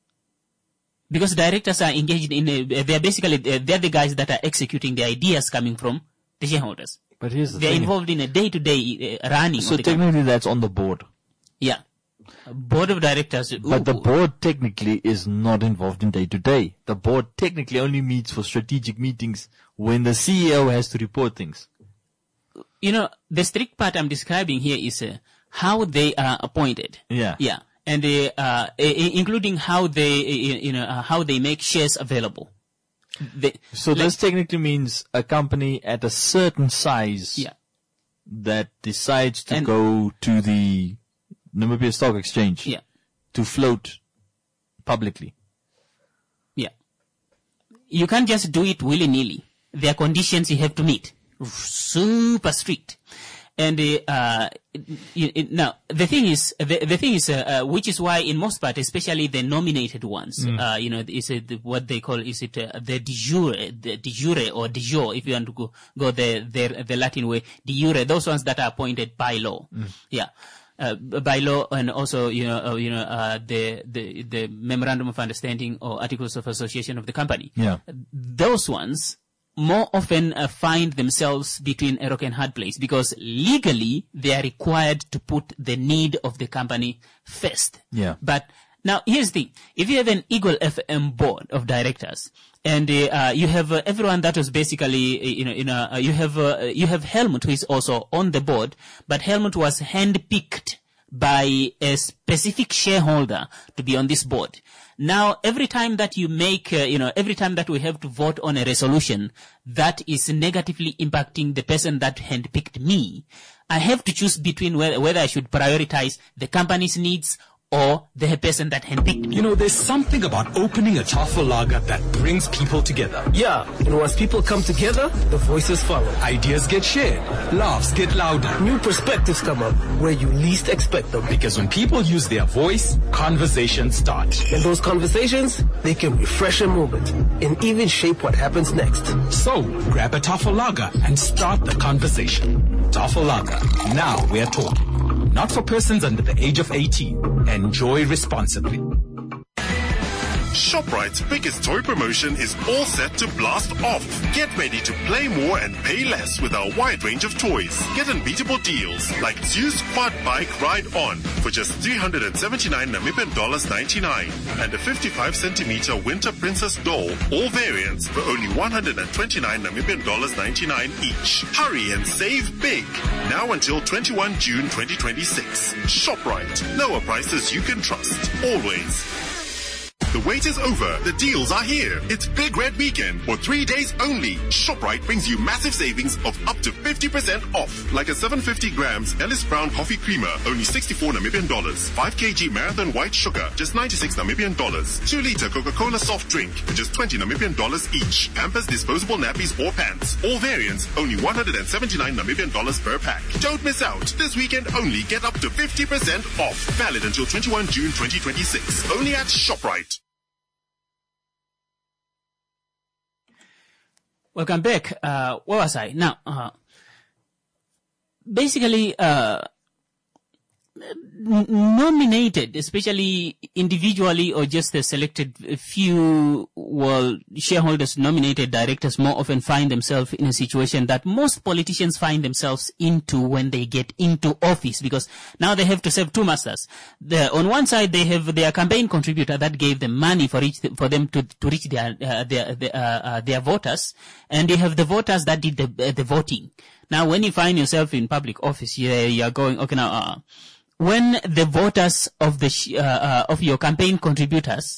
Because directors are engaged in, a, they're basically, they're the guys that are executing the ideas coming from the shareholders. But here's the they're thing. involved in a day-to-day uh, running. So of the technically company. that's on the board. Yeah. Board of directors. But the board technically is not involved in day-to-day. The board technically only meets for strategic meetings when the C E O has to report things. You know, the strict part I'm describing here is uh, how they are appointed. Yeah. Yeah. And uh, uh, including how they, you know, uh, how they make shares available. They, so like, this technically means a company at a certain size yeah. that decides to and, go to the Namibia Stock Exchange yeah. to float publicly. Yeah. You can't just do it willy-nilly. There are conditions you have to meet. Super strict. And uh, it, it, now the thing is, the, the thing is, uh, uh, which is why in most part, especially the nominated ones, mm. uh, you know, is it what they call is it uh, the de jure, the de jure or de jure, if you want to go go the the, the Latin way, de jure, those ones that are appointed by law, mm. yeah, uh, by law, and also you know, uh, you know, uh, the the the memorandum of understanding or articles of association of the company, yeah, those ones more often uh, find themselves between a rock and hard place because legally they are required to put the need of the company first. Yeah. But now here's the thing. If you have an Eagle F M board of directors and uh, uh, you have uh, everyone that was basically, uh, you know, you know, uh, you have, uh, you have Helmut who is also on the board, but Helmut was handpicked by a specific shareholder to be on this board. Now, every time that you make, uh, you know, every time that we have to vote on a resolution that is negatively impacting the person that handpicked me, I have to choose between whether, whether I should prioritize the company's needs or the person that handpicked me. You know, there's something about opening a Tafel lager that brings people together. Yeah, and once people come together, the voices follow. Ideas get shared, laughs get louder. New perspectives come up where you least expect them. Because when people use their voice, conversations start. And those conversations, they can refresh a moment and even shape what happens next. So, grab a Tafel lager and start the conversation. Tafel lager, now we're talking. Not for persons under the age of eighteen. Enjoy responsibly. ShopRite's biggest toy promotion is all set to blast off. Get ready to play more and pay less with our wide range of toys. Get unbeatable deals like Zeus Quad Bike Ride On for just three hundred seventy-nine Namibian dollars ninety-nine and a fifty-five centimeter Winter Princess doll, all variants for only one hundred twenty-nine Namibian dollars ninety-nine each. Hurry and save big. Now until twenty-first June twenty twenty-six. ShopRite. Lower prices you can trust. Always. The wait is over. The deals are here. It's Big Red Weekend for three days only. ShopRite brings you massive savings of up to fifty percent off. Like a seven hundred fifty grams Ellis Brown Coffee Creamer, only sixty-four Namibian dollars. five kilograms Marathon White Sugar, just ninety-six Namibian dollars. two liter Coca-Cola Soft Drink, for just twenty Namibian dollars each. Pampers Disposable Nappies or Pants. All variants, only one hundred seventy-nine Namibian dollars per pack. Don't miss out. This weekend only, get up to fifty percent off. Valid until twenty-first June twenty twenty-six. Only at ShopRite. Welcome back. Uh, where was I? Now, uh, basically, uh, n- nominated, especially individually or just a selected few, well, shareholders, nominated directors more often find themselves in a situation that most politicians find themselves into when they get into office, because now they have to serve two masters. The, on one side, they have their campaign contributor that gave them money for each, for them to, to reach their, uh, their, their, uh, uh, their voters, and they have the voters that did the, uh, the voting. Now, when you find yourself in public office, you, you're going, okay, now, uh, when the voters of the, uh, uh, of your campaign contributors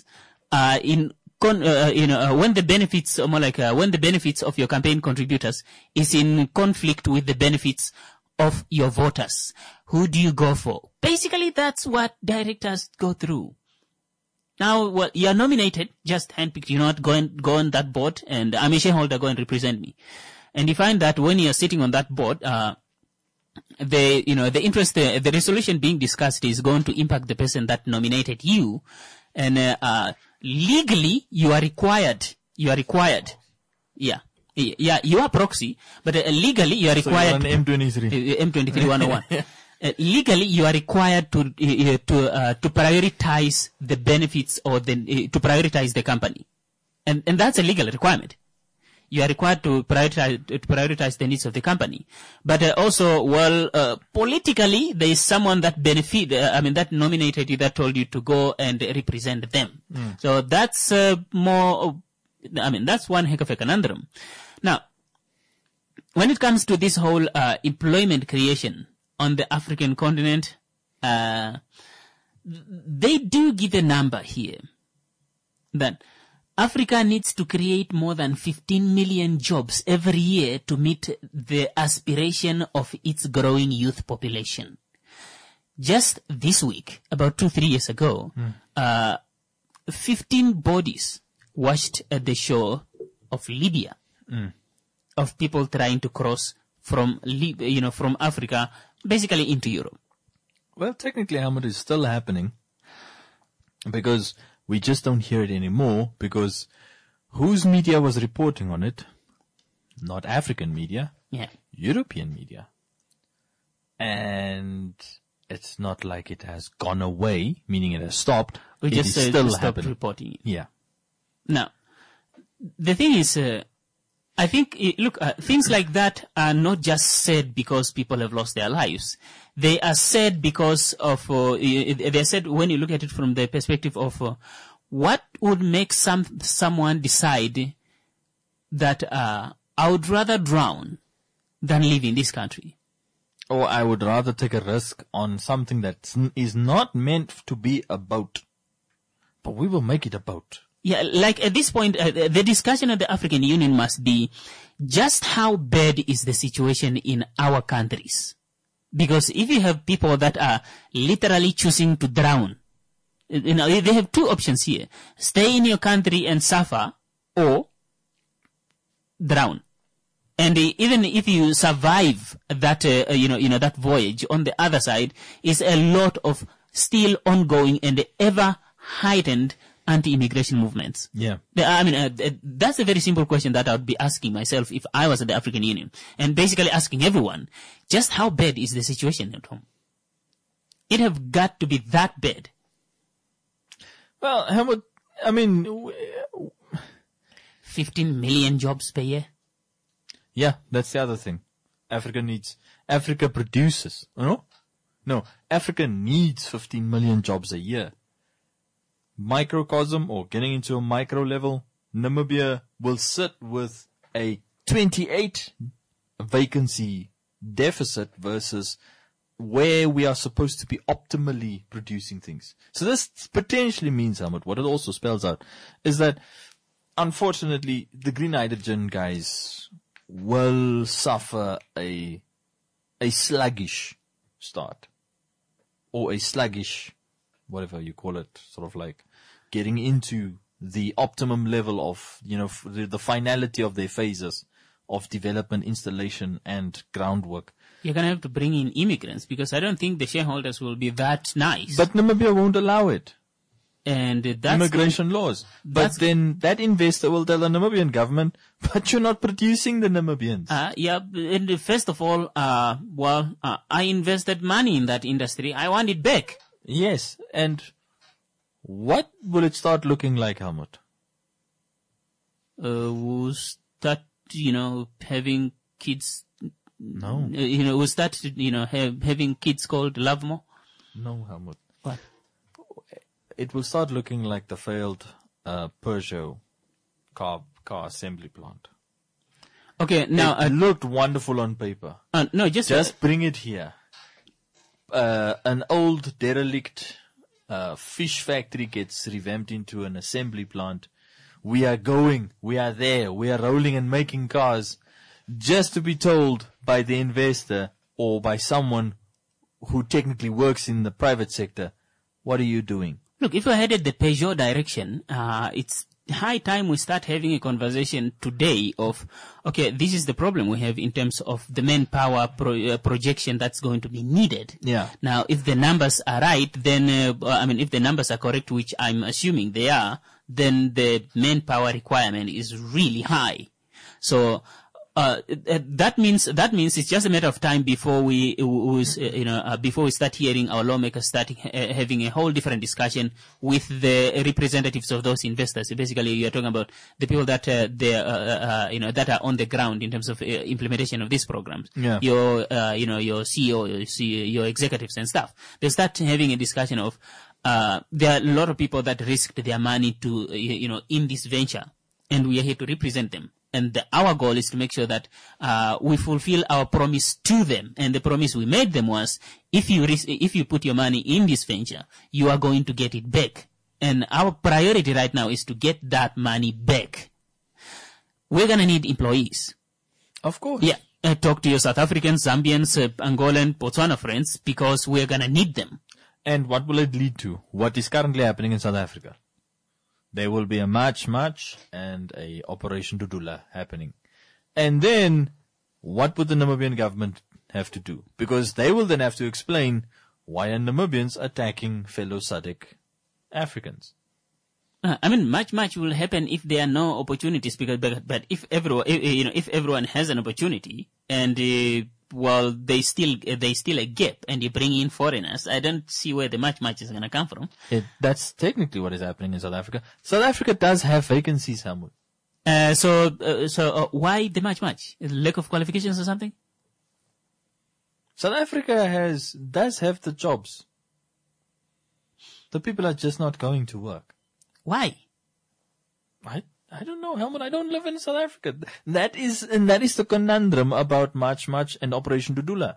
uh, in con, uh, you know, uh, when the benefits, or more like uh, when the benefits of your campaign contributors is in conflict with the benefits of your voters, who do you go for? Basically, that's what directors go through. Now, well, you're nominated, just handpicked. You know what? Go and go on that board, and I'm a shareholder. Go and represent me. And you find that when you're sitting on that board, uh, the, you know, the interest, uh, the resolution being discussed is going to impact the person that nominated you. And, uh, uh, legally, you are required, you are required. Yeah. Yeah, you are proxy, but uh, legally you are required. So you're on M twenty-three. Uh, M twenty-three one oh one. Uh, legally, you are required to uh, to uh, to prioritize the benefits or the uh, to prioritize the company, and and that's a legal requirement. You are required to prioritize to prioritize the needs of the company, but uh, also, well, uh, politically, there is someone that benefit. Uh, I mean, that nominated you, that told you to go and represent them. Mm. So that's uh, more. I mean, that's one heck of a conundrum. Now, when it comes to this whole uh, employment creation on the African continent, uh, they do give a number here that Africa needs to create more than fifteen million jobs every year to meet the aspiration of its growing youth population. Just this week, about two, three years ago, mm. uh, fifteen bodies washed at the shore of Libya, mm. of people trying to cross from Lib- you know, from Africa, basically into Europe. Well, technically, Helmut, is still happening because we just don't hear it anymore, because whose media was reporting on it? Not African media. Yeah. European media. And it's not like it has gone away, meaning it has stopped. We it just is uh, still stopped happening. reporting it. Yeah. Now, the thing is, uh, I think, uh, look, uh, things like that are not just said because people have lost their lives. They are said because of, uh, they're said when you look at it from the perspective of uh, what would make some someone decide that uh, I would rather drown than live in this country. Or I would rather take a risk on something that is not meant to be about, but we will make it about. Yeah, like at this point, uh, the discussion of the African Union must be just how bad is the situation in our countries. Because if you have people that are literally choosing to drown, you know, they have two options here. Stay in your country and suffer, or drown. And uh, even if you survive that, uh, you know, you know, that voyage, on the other side is a lot of still ongoing and ever heightened anti-immigration movements. Yeah. I mean, uh, that's a very simple question that I would be asking myself if I was at the African Union, and basically asking everyone, just how bad is the situation at home? It have got to be that bad. Well, how much, I mean, fifteen million jobs per year. Yeah, that's the other thing. Africa needs, Africa produces, you know? No, Africa needs fifteen million jobs a year. Microcosm, or getting into a micro level, Namibia will sit with a twenty-eight vacancy deficit versus where we are supposed to be optimally producing things. So this potentially means, Helmut, what it also spells out is that, unfortunately, the green hydrogen guys will suffer a a sluggish start, or a sluggish, whatever you call it, sort of like getting into the optimum level of, you know, the, the finality of their phases of development, installation, and groundwork. You're going to have to bring in immigrants, because I don't think the shareholders will be that nice. But Namibia won't allow it. And that's immigration laws. But then that investor will tell the Namibian government, but you're not producing the Namibians. Uh, yeah, and first of all, uh, well, uh, I invested money in that industry. I want it back. Yes, and what will it start looking like, Helmut? Uh, we'll start, you know, having kids. No. Uh, you know, we'll start, you know, have, having kids called Lovemore. No, Helmut. What? It will start looking like the failed uh, Peugeot car car assembly plant. Okay, now it uh, looked wonderful on paper. Uh, no, just just uh, bring it here. Uh, an old derelict uh, fish factory gets revamped into an assembly plant. We are going, we are there, we are rolling and making cars, just to be told by the investor or by someone who technically works in the private sector, what are you doing? Look, if we're headed the Peugeot direction, uh, it's high time we start having a conversation today of, okay, this is the problem we have in terms of the manpower pro- uh, projection that's going to be needed. Yeah. Now, if the numbers are right, then, uh, I mean, if the numbers are correct, which I'm assuming they are, then the manpower requirement is really high. So, Uh, that means that means it's just a matter of time before we, we you know, uh, before we start hearing our lawmakers starting uh, having a whole different discussion with the representatives of those investors. Basically, you're talking about the people that uh, they uh, uh, you know that are on the ground in terms of uh, implementation of these programs. Yeah. Your uh, you know your C E O, your, C E O, your executives and stuff. They start having a discussion of uh, there are a lot of people that risked their money to uh, you know in this venture, and we are here to represent them. And the, our goal is to make sure that uh, we fulfill our promise to them. And the promise we made them was, if you ris- if you put your money in this venture, you are going to get it back. And our priority right now is to get that money back. We're going to need employees. Of course. Yeah. Uh, talk to your South Africans, Zambians, uh, Angolan, Botswana friends, because we're going to need them. And what will it lead to? What is currently happening in South Africa? There will be a March March and a Operation Dudula happening. And then, what would the Namibian government have to do? Because they will then have to explain why are Namibians attacking fellow S A D C Africans. Uh, I mean, much, much will happen if there are no opportunities. Because, but, but if everyone, you know, if everyone has an opportunity, and uh, well, they still, they still a gap, and you bring in foreigners, I don't see where the much, much is going to come from. It, that's technically what is happening in South Africa. South Africa does have vacancies, Helmut. Uh, so, uh, so uh, why the much, much? Lack of qualifications or something? South Africa has does have the jobs. The people are just not going to work. Why? I I don't know, Helmut. I don't live in South Africa. That is and that is the conundrum about March March and Operation Dudula.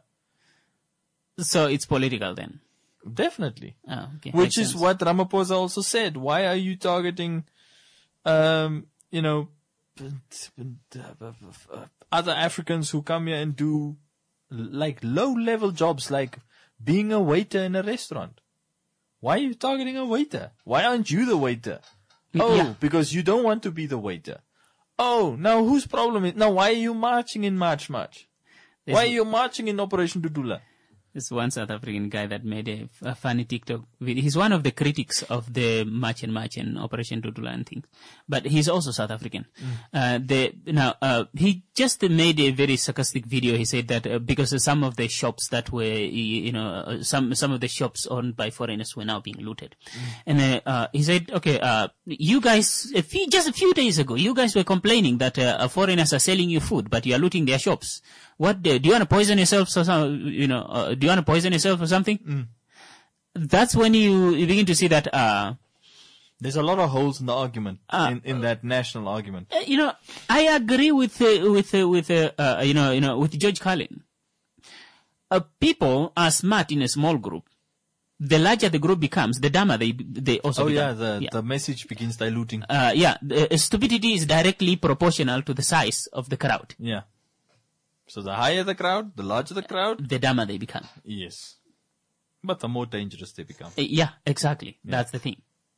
So it's political then. Definitely. Oh, okay. Which Makes is sense. what Ramaphosa also said. Why are you targeting, um, you know, other Africans who come here and do like low-level jobs, like being a waiter in a restaurant? Why are you targeting a waiter? Why aren't you the waiter? Oh, Yeah. because you don't want to be the waiter. Oh, now whose problem is, now why are you marching in March March? There's Why are you marching in Operation Dudula? There's one South African guy that made a, a funny TikTok video. He's one of the critics of the March and March and Operation Dudula and things. But he's also South African. Mm. Uh, the, now, uh, he just made a very sarcastic video. He said that uh, because some of the shops that were, you know, uh, some, some of the shops owned by foreigners were now being looted. Mm. And, uh, uh, he said, okay, uh, you guys, a few, just a few days ago, you guys were complaining that, uh, foreigners are selling you food, but you are looting their shops. What, do you want to poison yourself or some, you know, uh, do you want to poison yourself or something? Mm. That's when you, you begin to see that, uh, There's a lot of holes in the argument, Uh, in, in that national argument. uh, you know, I agree with, uh, with, uh, with, uh, uh, you know, you know, with George Carlin. Uh, people are smart in a small group. The larger the group becomes, the dumber they, they also Oh become. yeah, the, the message begins diluting. Uh, yeah, the, uh, stupidity is directly proportional to the size of the crowd. Yeah. So the higher the crowd, the larger the crowd. The dumber they become. Yes. But the more dangerous they become. Uh, yeah, exactly. Yeah. That's the thing.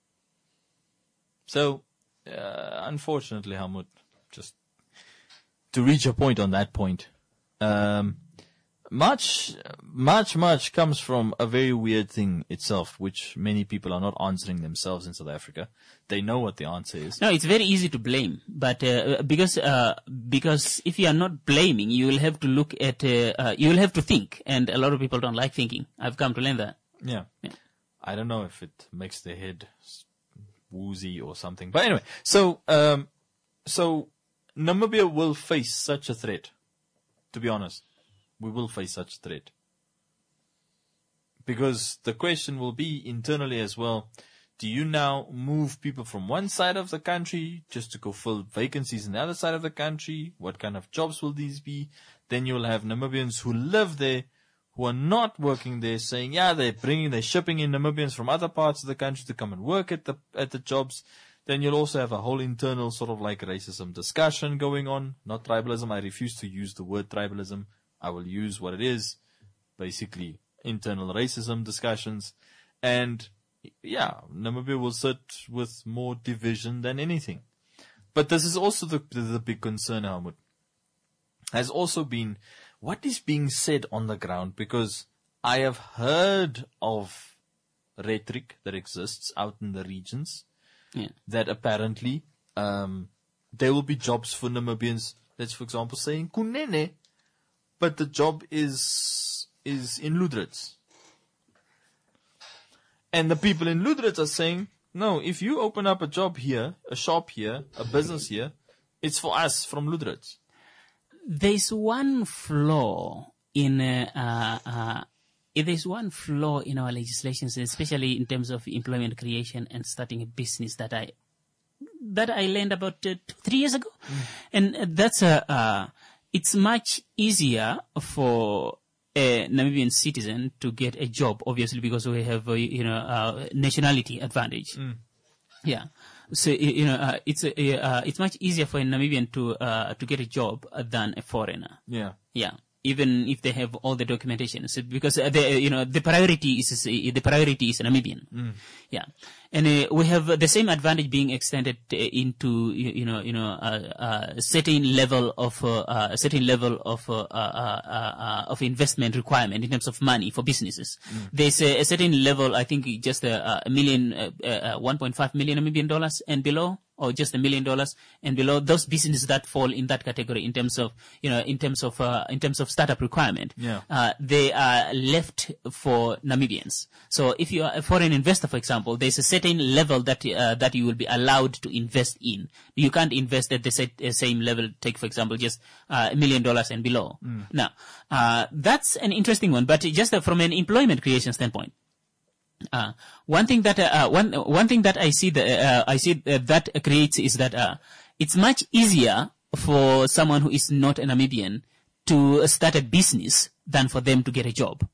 So, uh, unfortunately, Helmut, just to reach a point on that point, um, much, much, much comes from a very weird thing itself, which many people are not answering themselves in South Africa. They know what the answer is. No, it's very easy to blame, but uh, because uh, because if you are not blaming, you will have to look at uh, uh, you will have to think, and a lot of people don't like thinking. I've come to learn that. Yeah. Yeah. I don't know if it makes their head woozy or something, but anyway. So, um, so Namibia will face such a threat. To be honest, we will face such a threat. Because the question will be internally as well, do you now move people from one side of the country just to go fill vacancies in the other side of the country? What kind of jobs will these be? Then you'll have Namibians who live there, who are not working there saying, yeah, they're bringing, they're shipping in Namibians from other parts of the country to come and work at the, at the jobs, then you'll also have a whole internal sort of like racism discussion going on. Not tribalism. I refuse to use the word tribalism. I will use what it is. Basically, internal racism discussions. And yeah, Namibia will sit with more division than anything. But this is also the, the, the big concern, Helmut. Has also been what is being said on the ground, because I have heard of rhetoric that exists out in the regions. Yeah. That apparently um, there will be jobs for Namibians. Let's, for example, say in Kunene, but the job is is in Ludritz. And the people in Ludritz are saying, no, if you open up a job here, a shop here, a business here, it's for us from Ludritz. There's one flaw in uh, uh, uh There's one flaw in our legislations, especially in terms of employment creation and starting a business that I that I learned about uh, two, three years ago, mm. and that's a. Uh, uh, it's much easier for a Namibian citizen to get a job, obviously, because we have a, you know uh, nationality advantage. Mm. Yeah, so you know uh, it's a, uh, it's much easier for a Namibian to uh, to get a job than a foreigner. Yeah, yeah. Even if they have all the documentation, so because uh, the you know the priority is uh, the priority is Namibian, mm. yeah, and uh, we have the same advantage being extended uh, into you, you know you know uh, uh, a certain level of uh, uh, a certain level of uh, uh, uh, uh, of investment requirement in terms of money for businesses. Mm. There's a, a certain level, I think, just a, a million, uh, uh, one point five million Namibian dollars and below, or just a million dollars and below, those businesses that fall in that category in terms of, you know, in terms of, uh, in terms of startup requirement, yeah. uh, they are left for Namibians. So if you are a foreign investor, for example, there's a certain level that, uh, that you will be allowed to invest in. You can't invest at the same level, take, for example, just, uh, a million dollars and below. Mm. Now, uh, that's an interesting one, but just uh, from an employment creation standpoint, Uh, one thing that, uh, one, one thing that I see that, uh, I see uh, that creates is that, uh, it's much easier for someone who is not a Namibian to start a business than for them to get a job.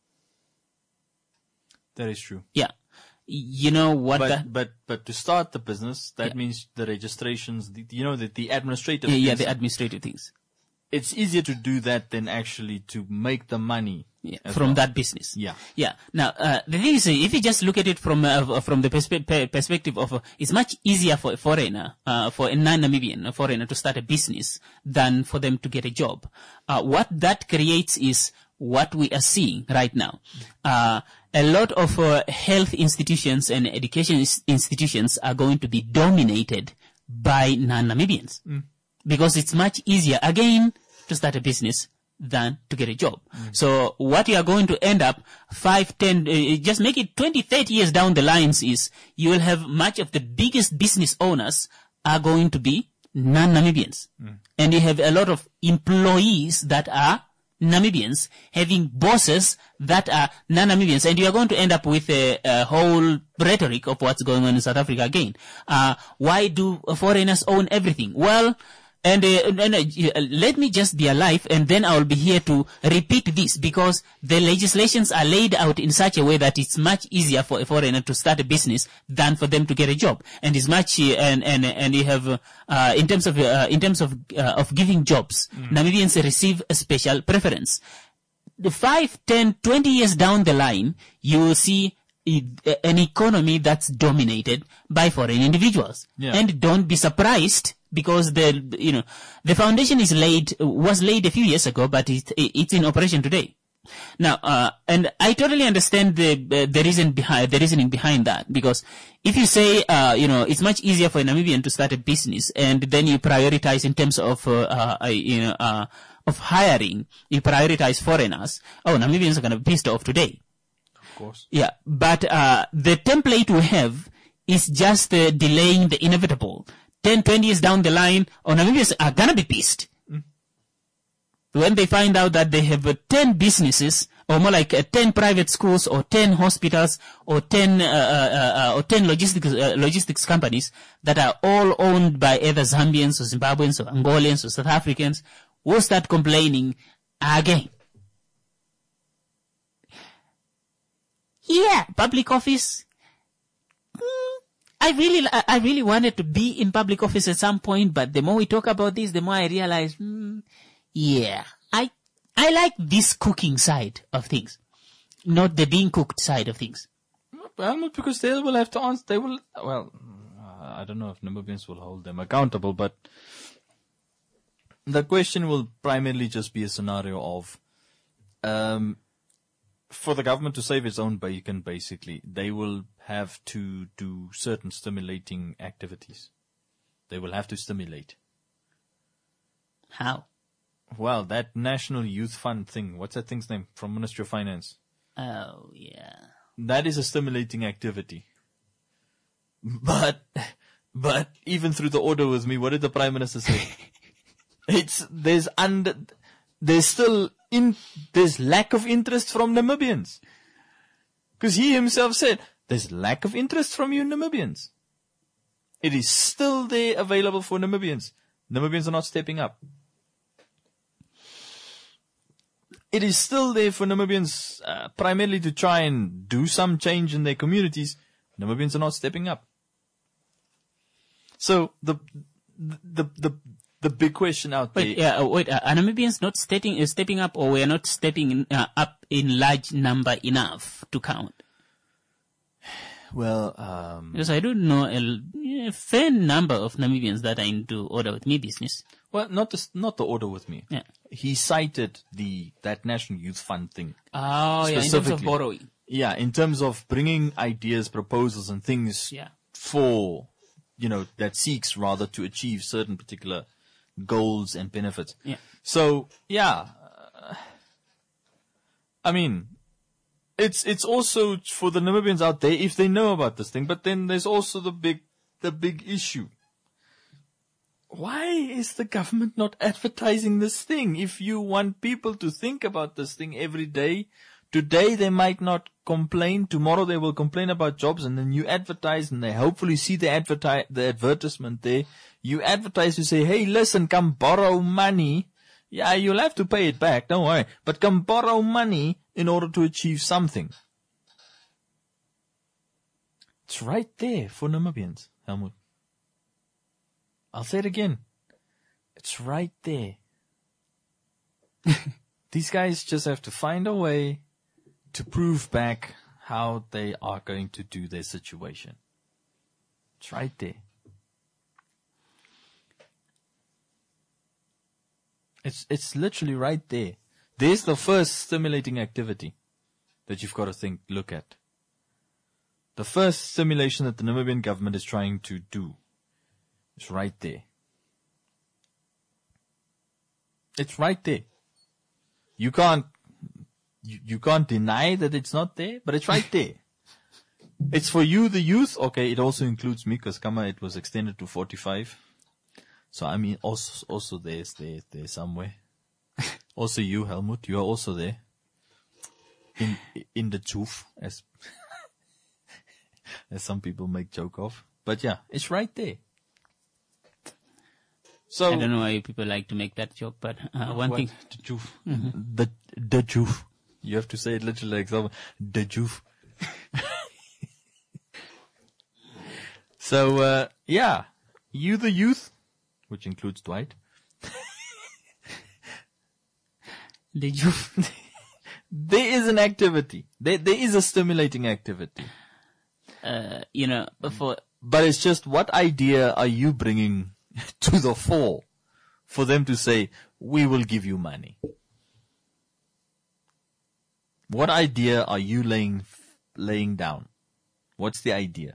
That is true. Yeah. You know what? But, that, but, but to start the business, that yeah. means the registrations, the, you know, the, the administrative yeah, things. Yeah, the administrative things. It's easier to do that than actually to make the money. Yeah, from well. that business. Yeah. Yeah. Now, uh, the thing is, if you just look at it from, uh, from the perspe- perspective of, uh, it's much easier for a foreigner, uh, for a non-Namibian, a foreigner to start a business than for them to get a job. Uh, what that creates is what we are seeing right now. Uh, a lot of, uh, health institutions and education institutions are going to be dominated by non-Namibians. Mm. Because it's much easier, again, to start a business than to get a job. Mm. So what you are going to end up five, ten, uh, just make it twenty, thirty years down the lines is you will have much of the biggest business owners are going to be non-Namibians. Mm. And you have a lot of employees that are Namibians having bosses that are non-Namibians. And you are going to end up with a, a whole rhetoric of what's going on in South Africa again. Uh, why do foreigners own everything? Well, And, uh, and uh, let me just be alive, and then I will be here to repeat this, because the legislations are laid out in such a way that it's much easier for a foreigner to start a business than for them to get a job. And it's much uh, and and and you have uh, in terms of uh, in terms of uh, of giving jobs, mm. Namibians receive a special preference. The five, ten, twenty years down the line, you will see an economy that's dominated by foreign individuals. Yeah. And don't be surprised, because the, you know, the foundation is laid, was laid a few years ago, but it, it's in operation today. Now, uh, and I totally understand the, uh, the reason behind, the reasoning behind that, because if you say, uh, you know, it's much easier for a Namibian to start a business, and then you prioritize in terms of, uh, uh you know, uh, of hiring, you prioritize foreigners, oh, Namibians are going to be pissed off today. Of course. Yeah, but uh, the template we have is just uh, delaying the inevitable. ten, twenty years down the line, oh, Namibians are going to be pissed. Mm. When they find out that they have uh, ten businesses, or more like uh, ten private schools, or ten hospitals, or ten, uh, uh, uh, or ten logistics, uh, logistics companies that are all owned by either Zambians or Zimbabweans or Angolans or South Africans, will start complaining again. public office. Mm, I really, I really wanted to be in public office at some point, but the more we talk about this, the more I realize, mm, yeah, I, I like this cooking side of things, not the being cooked side of things. Well, because they will have to answer, they will, well, I don't know if Namibians will hold them accountable, but the question will primarily just be a scenario of, um, for the government to save its own bacon, basically, they will have to do certain stimulating activities. They will have to stimulate. How? Well, that National Youth Fund thing, what's that thing's name from Ministry of Finance? Oh, yeah. That is a stimulating activity. But, but even through the order with me, what did the Prime Minister say? It's, there's under, there's still in, there's lack of interest from Namibians. Because he himself said, there's lack of interest from you Namibians. It is still there available for Namibians. Namibians are not stepping up. It is still there for Namibians, uh, primarily to try and do some change in their communities. Namibians are not stepping up. So the, the, the, the big question out wait, there. Yeah, uh, wait, uh, are Namibians not stepping, uh, stepping up, or we are not stepping in, uh, up in large number enough to count? Well, um. Because I don't know a, a fair number of Namibians that are into Order With Me business. Well, not the, not the Order With Me. Yeah. He cited the, that National Youth Fund thing. Oh, yeah, in terms of borrowing. Yeah, in terms of bringing ideas, proposals and things yeah. for, you know, that seeks rather to achieve certain particular goals and benefits. Yeah. So, yeah. Uh, I mean, it's, it's also for the Namibians out there if they know about this thing, but then there's also the big, the big issue. Why is the government not advertising this thing? If you want people to think about this thing every day, today they might not complain, tomorrow they will complain about jobs, and then you advertise and they hopefully see the adverti- the advertisement there. You advertise, you say, hey, listen, come borrow money. Yeah, you'll have to pay it back, don't worry. But come borrow money in order to achieve something. It's right there for Namibians, Helmut. I'll say it again. It's right there. These guys just have to find a way to prove back how they are going to do their situation. It's right there. It's, it's literally right there. There's the first stimulating activity that you've got to think, look at. The first stimulation that the Namibian government is trying to do. It's right there. It's right there. You can't, you, you can't deny that it's not there, but it's right there. It's for you, the youth. Okay, it also includes me, because Kama, it was extended to forty-five. So I mean, also, also there's there, there somewhere. Also you, Helmut, you are also there. In, in the joof, as, as some people make joke of. But yeah, it's right there. So, I don't know why people like to make that joke, but uh, one what? thing. The joof. Mm-hmm. The, the joof. You have to say it literally like that. The joof. So, uh, yeah. You the youth, which includes Dwight. The joof. There is an activity. There, there is a stimulating activity. Uh, you know, for. But it's just, what idea are you bringing to the fore for them to say, we will give you money? What idea are you laying, laying down? What's the idea?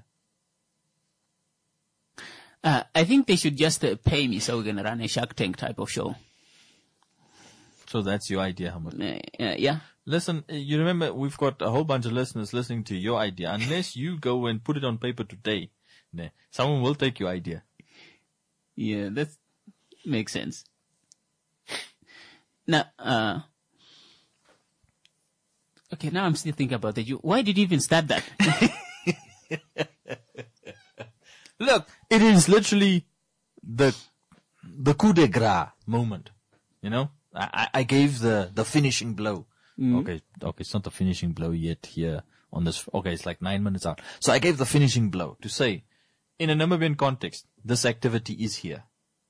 Uh, I think they should just uh, pay me so we can run a Shark Tank type of show. So that's your idea, Hamad? Uh, uh, yeah. Listen, you remember we've got a whole bunch of listeners listening to your idea. Unless you go and put it on paper today, nah, someone will take your idea. Yeah, that makes sense. Now, uh, okay, now I'm still thinking about that. You, why did you even start that? Look, it is literally the the coup de grace moment. You know, I, I gave the, the finishing blow. Mm. Okay, okay, it's not the finishing blow yet here on this. Okay, it's like nine minutes out. So I gave the finishing blow to say, in a Namibian context, this activity is here.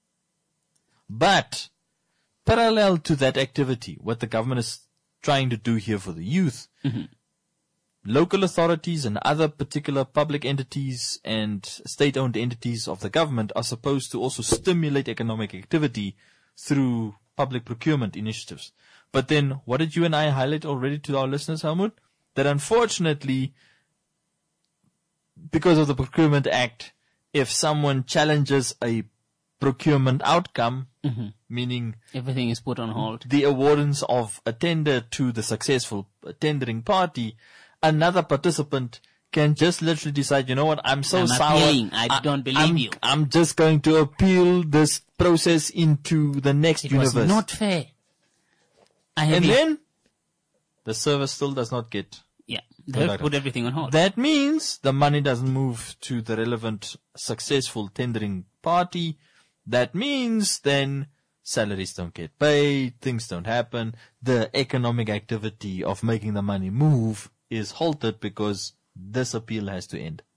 But parallel to that activity, what the government is trying to do here for the youth, mm-hmm. local authorities and other particular public entities and state-owned entities of the government are supposed to also stimulate economic activity through public procurement initiatives. But then, what did you and I highlight already to our listeners, Helmut? That unfortunately, because of the Procurement Act, if someone challenges a procurement outcome, mm-hmm. meaning everything is put on hold, the awardance of a tender to the successful tendering party, another participant can just literally decide, you know what, I'm so I'm sour. Appealing. I, I don't believe I'm, you. I'm just going to appeal this process into the next it universe. It was not fair. I have and been, then the service still does not get. Yeah, they have to put everything on hold. That means the money doesn't move to the relevant successful tendering party. That means then salaries don't get paid, things don't happen. The economic activity of making the money move is halted because this appeal has to end.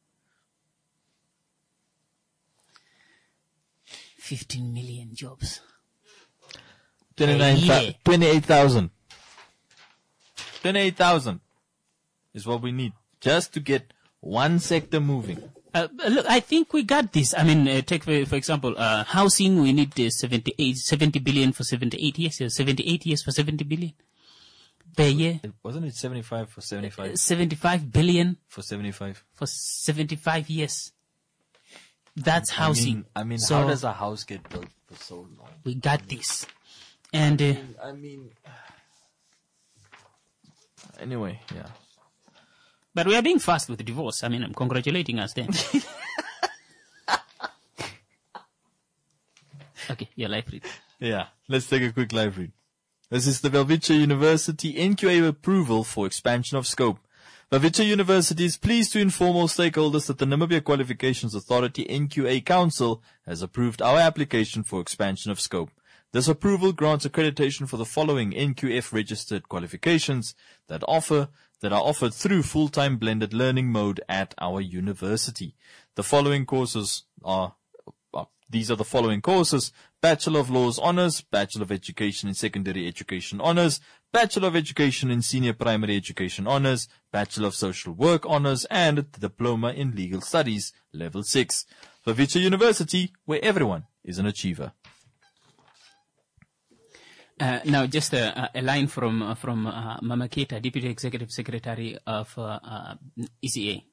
fifteen million jobs. twenty-eight thousand. twenty-eight thousand is what we need just to get one sector moving. Uh, look, I think we got this. I mean, uh, take for, for example, uh, housing. We need uh, seventy-eight, seventy billion for seventy-eight years. Uh, seventy-eight years for seventy billion per year. Wasn't it seventy-five for seventy-five? Uh, seventy-five billion for seventy-five for seventy-five years. That's housing. I mean, I mean so how does a house get built for so long? We got this, and uh, I mean, I mean, anyway, yeah. But we are being fast with the divorce. I mean, I'm congratulating us then. Okay, yeah, live read. Yeah, let's take a quick live read. This is the Welwitschia University N Q A approval for expansion of scope. Welwitschia University is pleased to inform all stakeholders that the Namibia Qualifications Authority N Q A Council has approved our application for expansion of scope. This approval grants accreditation for the following N Q F registered qualifications that offer that are offered through full-time blended learning mode at our university. The following courses are, uh, these are the following courses: Bachelor of Laws Honours, Bachelor of Education in Secondary Education Honours, Bachelor of Education in Senior Primary Education Honours, Bachelor of Social Work Honours, and the Diploma in Legal Studies, Level six. Welwitschia University, where everyone is an achiever. Uh, now, just a, a line from uh, from uh, Mama Keita, Deputy Executive Secretary of uh, uh, E C A.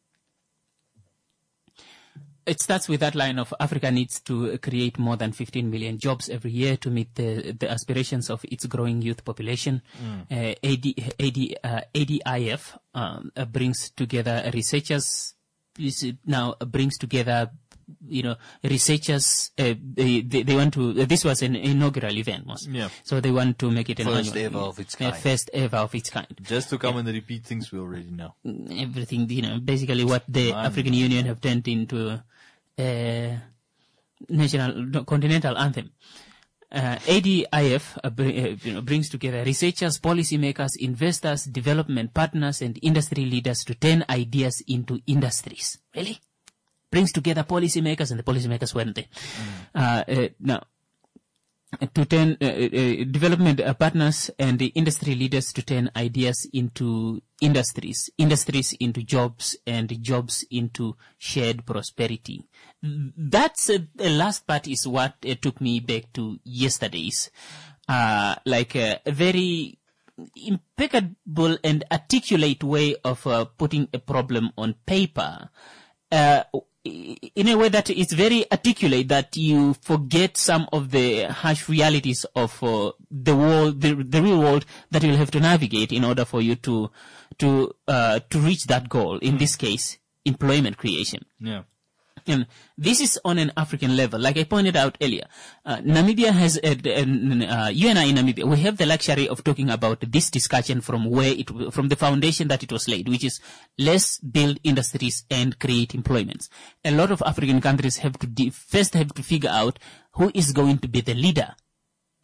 It starts with that line of Africa needs to create more than fifteen million jobs every year to meet the, the aspirations of its growing youth population. Mm. Uh, A D, A D, uh, A D I F um, uh, brings together researchers, now uh, brings together you know, researchers, uh, they, they, they want to, uh, this was an inaugural event, most. Yeah. So they want to make it an first annual, ever of its kind. Uh, first ever of its kind. Just to come yeah. and repeat things we already know. Everything, you know, basically what the Man. African Union have turned into a national, continental anthem. Uh, A D I F uh, br- uh, you know, brings together researchers, policymakers, investors, development partners, and industry leaders to turn ideas into industries. Really? Brings together policymakers, and the policymakers weren't there. Mm. Uh, uh, now, to turn uh, uh, development uh, partners and the industry leaders to turn ideas into industries, industries into jobs, and jobs into shared prosperity. That's uh, the last part is what uh, took me back to yesterday's, uh, like uh, a very impeccable and articulate way of uh, putting a problem on paper. Uh, in a way that it's very articulate, that you forget some of the harsh realities of uh, the world, the, the real world that you'll have to navigate in order for you to to uh, to reach that goal. In mm. this case, employment creation. Yeah. And this is on an African level. Like I pointed out earlier, uh, Namibia has, a, uh, you and I in Namibia, we have the luxury of talking about this discussion from where it, from the foundation that it was laid, which is let's build industries and create employments. A lot of African countries have to de- first have to figure out who is going to be the leader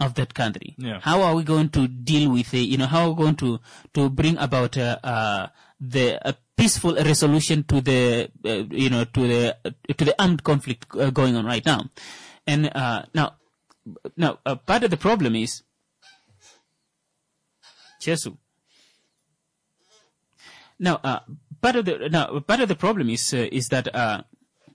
of that country. Yeah. How are we going to deal with it? You know, how are we going to, to bring about, uh, uh, the, a peaceful resolution to the, uh, you know, to the, uh, to the armed conflict uh, going on right now. And, uh, now, now, uh, part of the problem is, Chesu. Now, uh, part of the, now, part of the problem is, uh, is that, uh,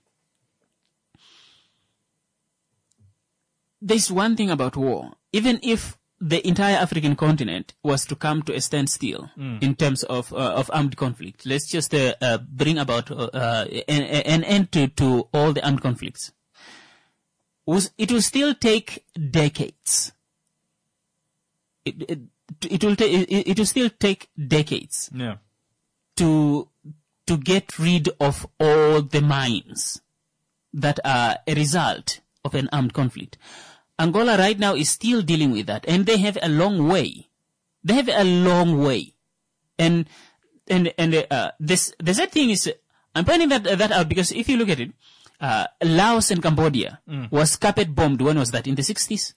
there's one thing about war. Even if the entire African continent was to come to a standstill mm. in terms of uh, of armed conflict, let's just uh, uh, bring about uh, uh, an, an end to, to all the armed conflicts. It will still take decades. It, it, it will ta- it, it will still take decades yeah. to to get rid of all the mines that are a result of an armed conflict. Angola right now is still dealing with that, and they have a long way. They have a long way, and and and uh, this the sad thing is, I'm pointing that uh, that out because if you look at it, uh, Laos and Cambodia mm. was carpet bombed. When was that? In the sixties?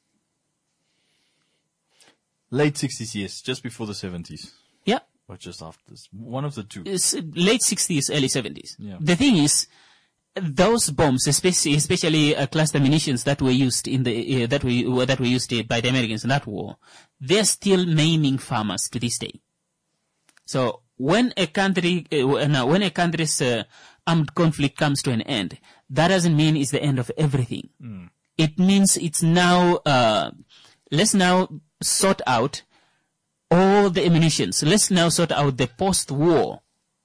Late sixties, yes, just before the seventies. Yeah, or just after this. One of the two. It's late sixties, early seventies. Yeah. The thing is, those bombs, especially, especially uh, cluster munitions that were used in the uh, that were that were used uh, by the Americans in that war, they're still maiming farmers to this day. So when a country, uh, now when a country's uh, armed conflict comes to an end, that doesn't mean it's the end of everything. Mm. It means it's now uh, let's now sort out all the ammunitions. Let's now sort out the post-war.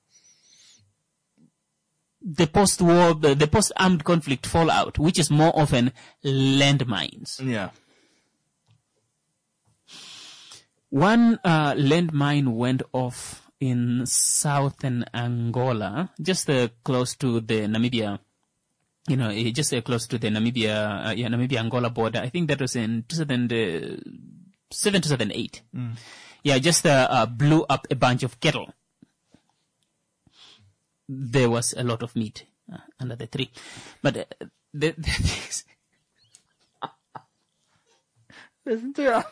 The post-war, the, the post-armed conflict fallout, which is more often landmines. Yeah. One uh, landmine went off in southern Angola, just uh, close to the Namibia, you know, just uh, close to the Namibia, uh, yeah, Namibia-Angola border. I think that was in two thousand seven, two thousand eight. Mm. Yeah, just uh, uh, blew up a bunch of cattle. There was a lot of meat uh, under the tree. But uh, the, the things... Listen to you.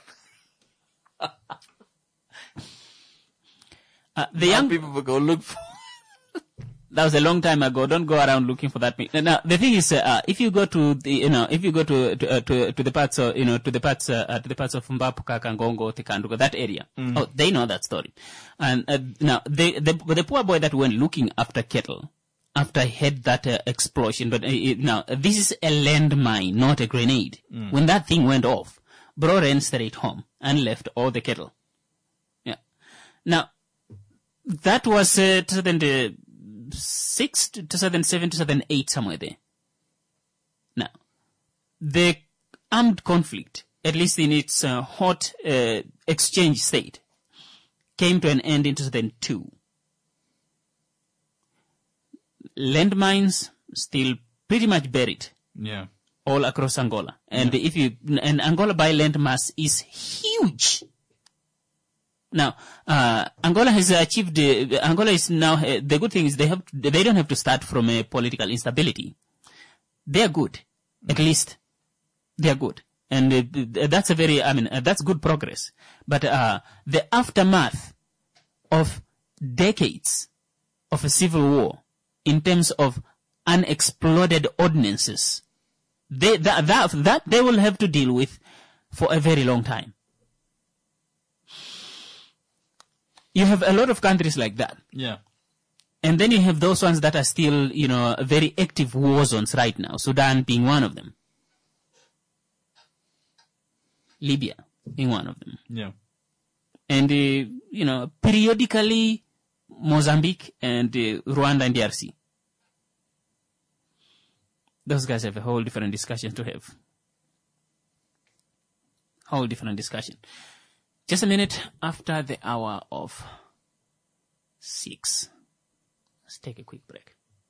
uh, the young people will go look for... That was a long time ago. Don't go around looking for that meat. Now, the thing is, uh, if you go to the, you know, if you go to to uh, to, to the parts of, you know, to the parts uh, to the parts of Mbapuka, Kangongo, Tikanduga, that area, mm. oh, they know that story. And uh, now, they, the the poor boy that went looking after cattle, after he had that uh, explosion, but uh, now this is a landmine, not a grenade. Mm. When that thing went off, bro ran straight home and left all the cattle. Yeah. Now, that was uh, the six, two thousand seven, two thousand eight, somewhere there. Now, the armed conflict, at least in its uh, hot uh, exchange state, came to an end in two thousand two. Landmines still pretty much buried. Yeah. All across Angola. And yeah. if you, and Angola by land mass is huge. Now, uh, Angola has achieved, uh, Angola is now, uh, the good thing is they have, they don't have to start from a political instability. They are good. Mm. At least, they are good. And uh, that's a very, I mean, uh, that's good progress. But, uh, the aftermath of decades of a civil war in terms of unexploded ordinances, they, that, that, that they will have to deal with for a very long time. You have a lot of countries like that. Yeah. And then you have those ones that are still, you know, very active war zones right now. Sudan being one of them. Libya being one of them. Yeah. And, uh, you know, periodically Mozambique and uh, Rwanda and D R C. Those guys have a whole different discussion to have. Whole different discussion. Just a minute after the hour of six. Let's take a quick break.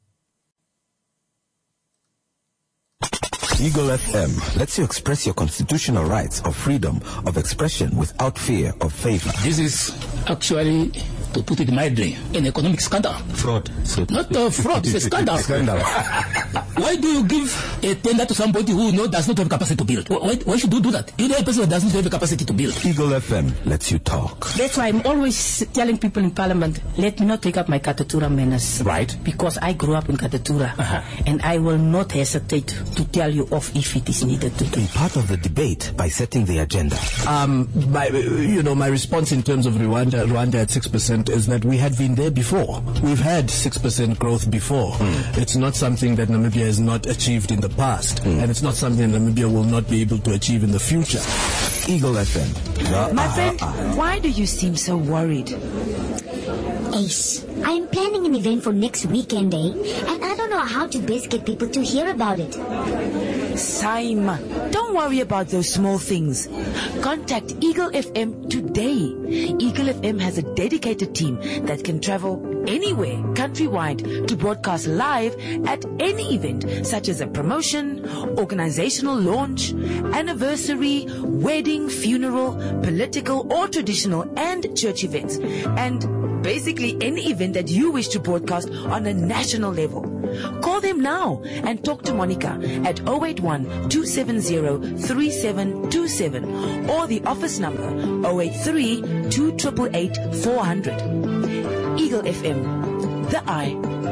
Eagle F M lets you express your constitutional rights of freedom of expression without fear of favor. This is actually, to put it mildly, an economic scandal. Fraud. Not a fraud, it's a scandal. Scandal. Why do you give a tender to somebody who no, does not have capacity to build? Why, why should you do that? You know a person who doesn't have the capacity to build. Eagle F M lets you talk. That's why I'm always telling people in Parliament, let me not take up my Katatura manners. Right. Because I grew up in Katatura. Uh-huh. And I will not hesitate to tell you off if it is needed to. Be part of the debate by setting the agenda. Um, my, you know, my response in terms of Rwanda, Rwanda at six percent is that we had been there before. We've had six percent growth before. Mm. It's not something that Namibia has not achieved in the past. Mm. And it's not something that Namibia will not be able to achieve in the future. Eagle F M. My friend, why do you seem so worried? Ace, I am planning an event for next weekend, eh? And I don't know how to best get people to hear about it. Simon, don't worry about those small things. Contact Eagle F M today. Eagle F M has a dedicated team that can travel anywhere countrywide to broadcast live at any event, such as a promotion, organizational launch, anniversary, wedding, funeral, political or traditional and church events, and basically any event that you wish to broadcast on a national level. Call them now and talk to Monica at zero eight one, two seven zero, three seven two seven or the office number zero eight three, two eight eight, four hundred. Eagle F M, the eye.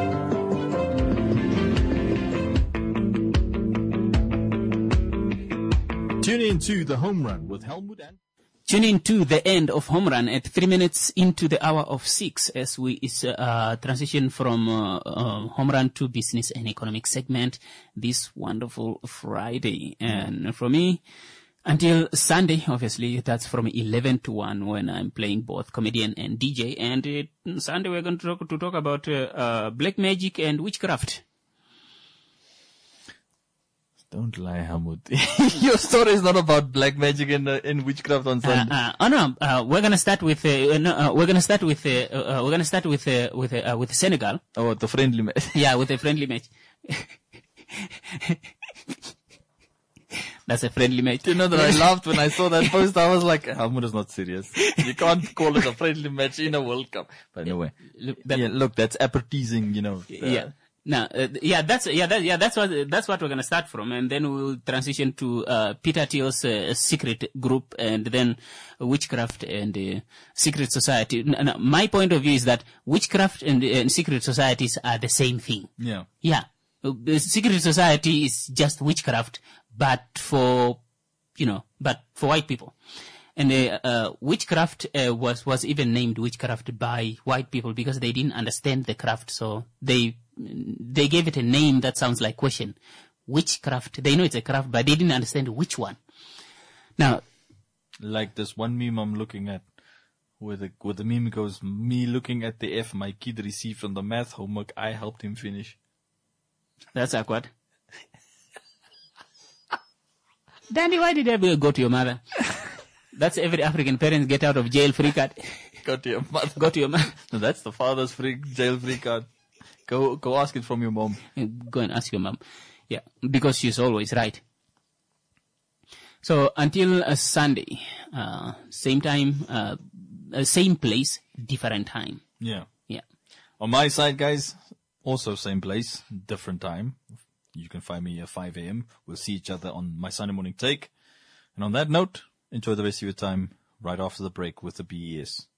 Tune in to The Home Run with Helmut and... Tune in to the end of Home Run at three minutes into the hour of six as we uh, transition from uh, uh, Home Run to Business and Economic segment this wonderful Friday. And for me, until Sunday, obviously, that's from eleven to one when I'm playing both comedian and D J. And uh, Sunday we're going to talk, to talk about uh, uh, black magic and witchcraft. Don't lie, Helmut. Your story is not about black magic and, uh, and witchcraft on Sunday. Uh, uh, oh no, uh, we're gonna start with uh, no, uh, we're gonna start with uh, uh, we're gonna start with uh, with uh, with Senegal. Oh, the friendly match. Yeah, with a friendly match. That's a friendly match. You know that I laughed when I saw that post. I was like, Helmut is not serious. You can't call it a friendly match in a World Cup. But anyway, look, that, yeah, look, that's appetizing, you know. The, yeah. Now, uh, yeah, that's, yeah, that, yeah, that's what, that's what we're gonna start from, and then we'll transition to, uh, Peter Thiel's, uh, secret group, and then witchcraft and, uh, secret society. Now, my point of view is that witchcraft and, and secret societies are the same thing. Yeah. Yeah. The secret society is just witchcraft, but for, you know, but for white people. And uh, uh, witchcraft uh, was was even named witchcraft by white people because they didn't understand the craft, so they they gave it a name that sounds like question. Witchcraft. They know it's a craft, but they didn't understand which one. Now, like this one meme I'm looking at, where the where the meme goes, me looking at the F my kid received from the math homework I helped him finish. That's awkward. Danny, why did I go to your mother? That's every African parent's get out of jail free card. Go to your mother. Go to your mother. No, that's the father's free jail free card. Go, go ask it from your mom. Go and ask your mom. Yeah, because she's always right. So until uh, Sunday, uh, same time, uh, uh, same place, different time. Yeah. Yeah. On my side, guys, also same place, different time. You can find me at five a.m. We'll see each other on my Sunday morning take. And on that note, enjoy the rest of your time right after the break with the B E S.